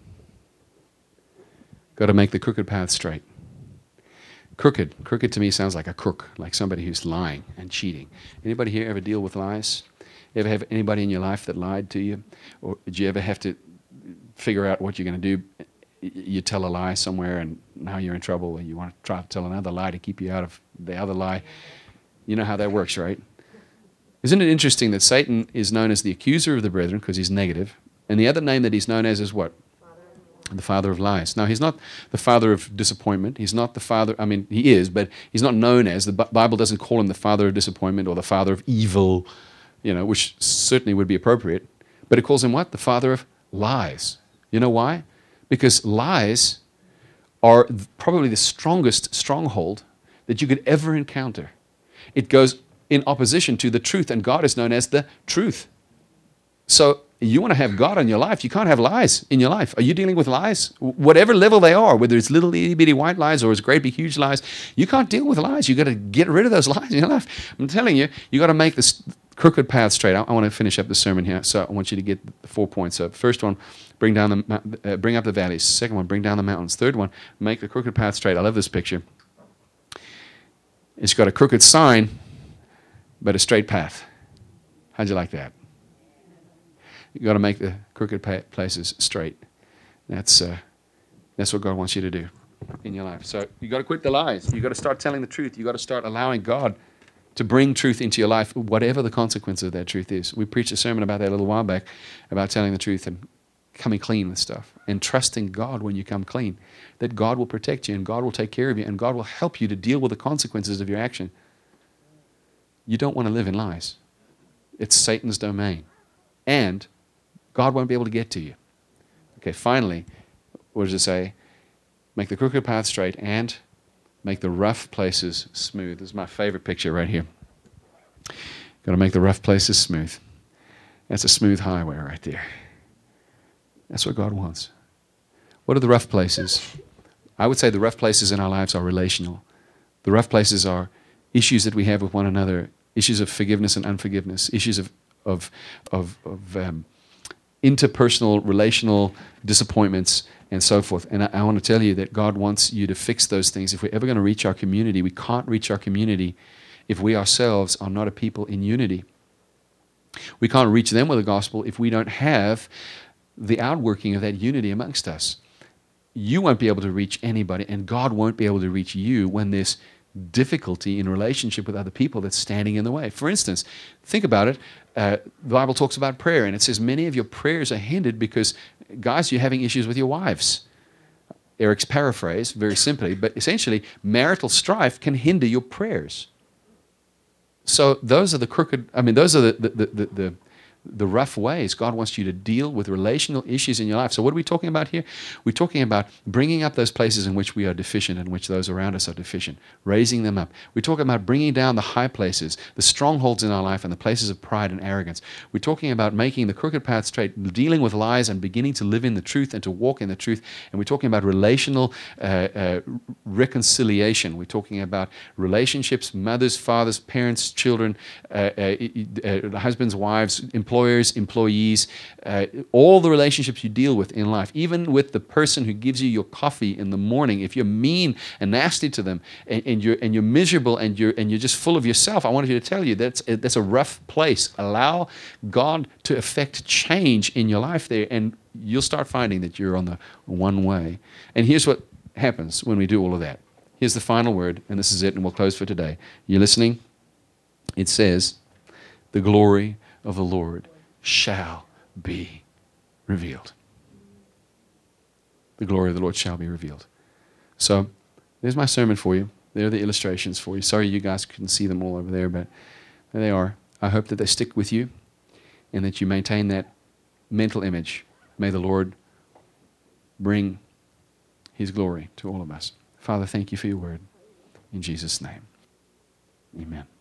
Got to make the crooked path straight. Crooked to me sounds like a crook, like somebody who's lying and cheating. Anybody here ever deal with lies? Ever have anybody in your life that lied to you? Or did you ever have to figure out what you're going to do? You tell a lie somewhere and now you're in trouble and you want to try to tell another lie to keep you out of the other lie. You know how that works, right? Isn't it interesting that Satan is known as the accuser of the brethren because he's negative, and the other name that he's known as is what? The father of lies. Now, he's not the father of disappointment. He's not the father, I mean, he is, but he's not known as, the Bible doesn't call him the father of disappointment or the father of evil, which certainly would be appropriate. But it calls him what? The father of lies. You know why? Because lies are probably the strongest stronghold that you could ever encounter. It goes in opposition to the truth, and God is known as the truth. So you want to have God in your life, you can't have lies in your life. Are you dealing with lies? Whatever level they are, whether it's little itty bitty white lies or it's great big huge lies, you can't deal with lies. You've got to get rid of those lies in your life. I'm telling you, you've got to make this crooked path straight. I want to finish up the sermon here, so I want you to get the 4 points. So first one, bring up the valleys. Second one, bring down the mountains. Third one, make the crooked path straight. I love this picture. It's got a crooked sign, but a straight path. How'd you like that? You've got to make the crooked places straight. That's what God wants you to do in your life. So you've got to quit the lies. You've got to start telling the truth. You've got to start allowing God to bring truth into your life, whatever the consequence of that truth is. We preached a sermon about that a little while back, about telling the truth and coming clean with stuff and trusting God when you come clean, that God will protect you and God will take care of you and God will help you to deal with the consequences of your action. You don't want to live in lies. It's Satan's domain. And God won't be able to get to you. Okay, finally, what does it say? Make the crooked path straight and make the rough places smooth. This is my favorite picture right here. Got to make the rough places smooth. That's a smooth highway right there. That's what God wants. What are the rough places? I would say the rough places in our lives are relational. The rough places are issues that we have with one another, issues of forgiveness and unforgiveness, issues of interpersonal, relational disappointments, and so forth. And I want to tell you that God wants you to fix those things. If we're ever going to reach our community, we can't reach our community if we ourselves are not a people in unity. We can't reach them with the gospel if we don't have the outworking of that unity amongst us. You won't be able to reach anybody, and God won't be able to reach you when there's difficulty in relationship with other people that's standing in the way. For instance, think about it. The Bible talks about prayer, and it says many of your prayers are hindered because, guys, you're having issues with your wives. Eric's paraphrase, very simply, but essentially, marital strife can hinder your prayers. So those are the crooked, those are the rough ways God wants you to deal with relational issues in your life. So what are we talking about here? We're talking about bringing up those places in which we are deficient, in which those around us are deficient, raising them up. We're talking about bringing down the high places, the strongholds in our life and the places of pride and arrogance. We're talking about making the crooked path straight, dealing with lies and beginning to live in the truth and to walk in the truth. And we're talking about relational reconciliation. We're talking about relationships, mothers, fathers, parents, children, husbands, wives, employers, employees, all the relationships you deal with in life, even with the person who gives you your coffee in the morning. If you're mean and nasty to them, and you're miserable and you're just full of yourself, I wanted you to tell you that's a rough place. Allow God to effect change in your life there, and you'll start finding that you're on the one way. And here's what happens when we do all of that. Here's the final word, and this is it, and we'll close for today. You listening? It says, the glory of the Lord shall be revealed. The glory of the Lord shall be revealed. So there's my sermon for you. There are the illustrations for you. Sorry you guys couldn't see them all over there, but there they are. I hope that they stick with you and that you maintain that mental image. May the Lord bring His glory to all of us. Father, thank you for your word. In Jesus' name, amen.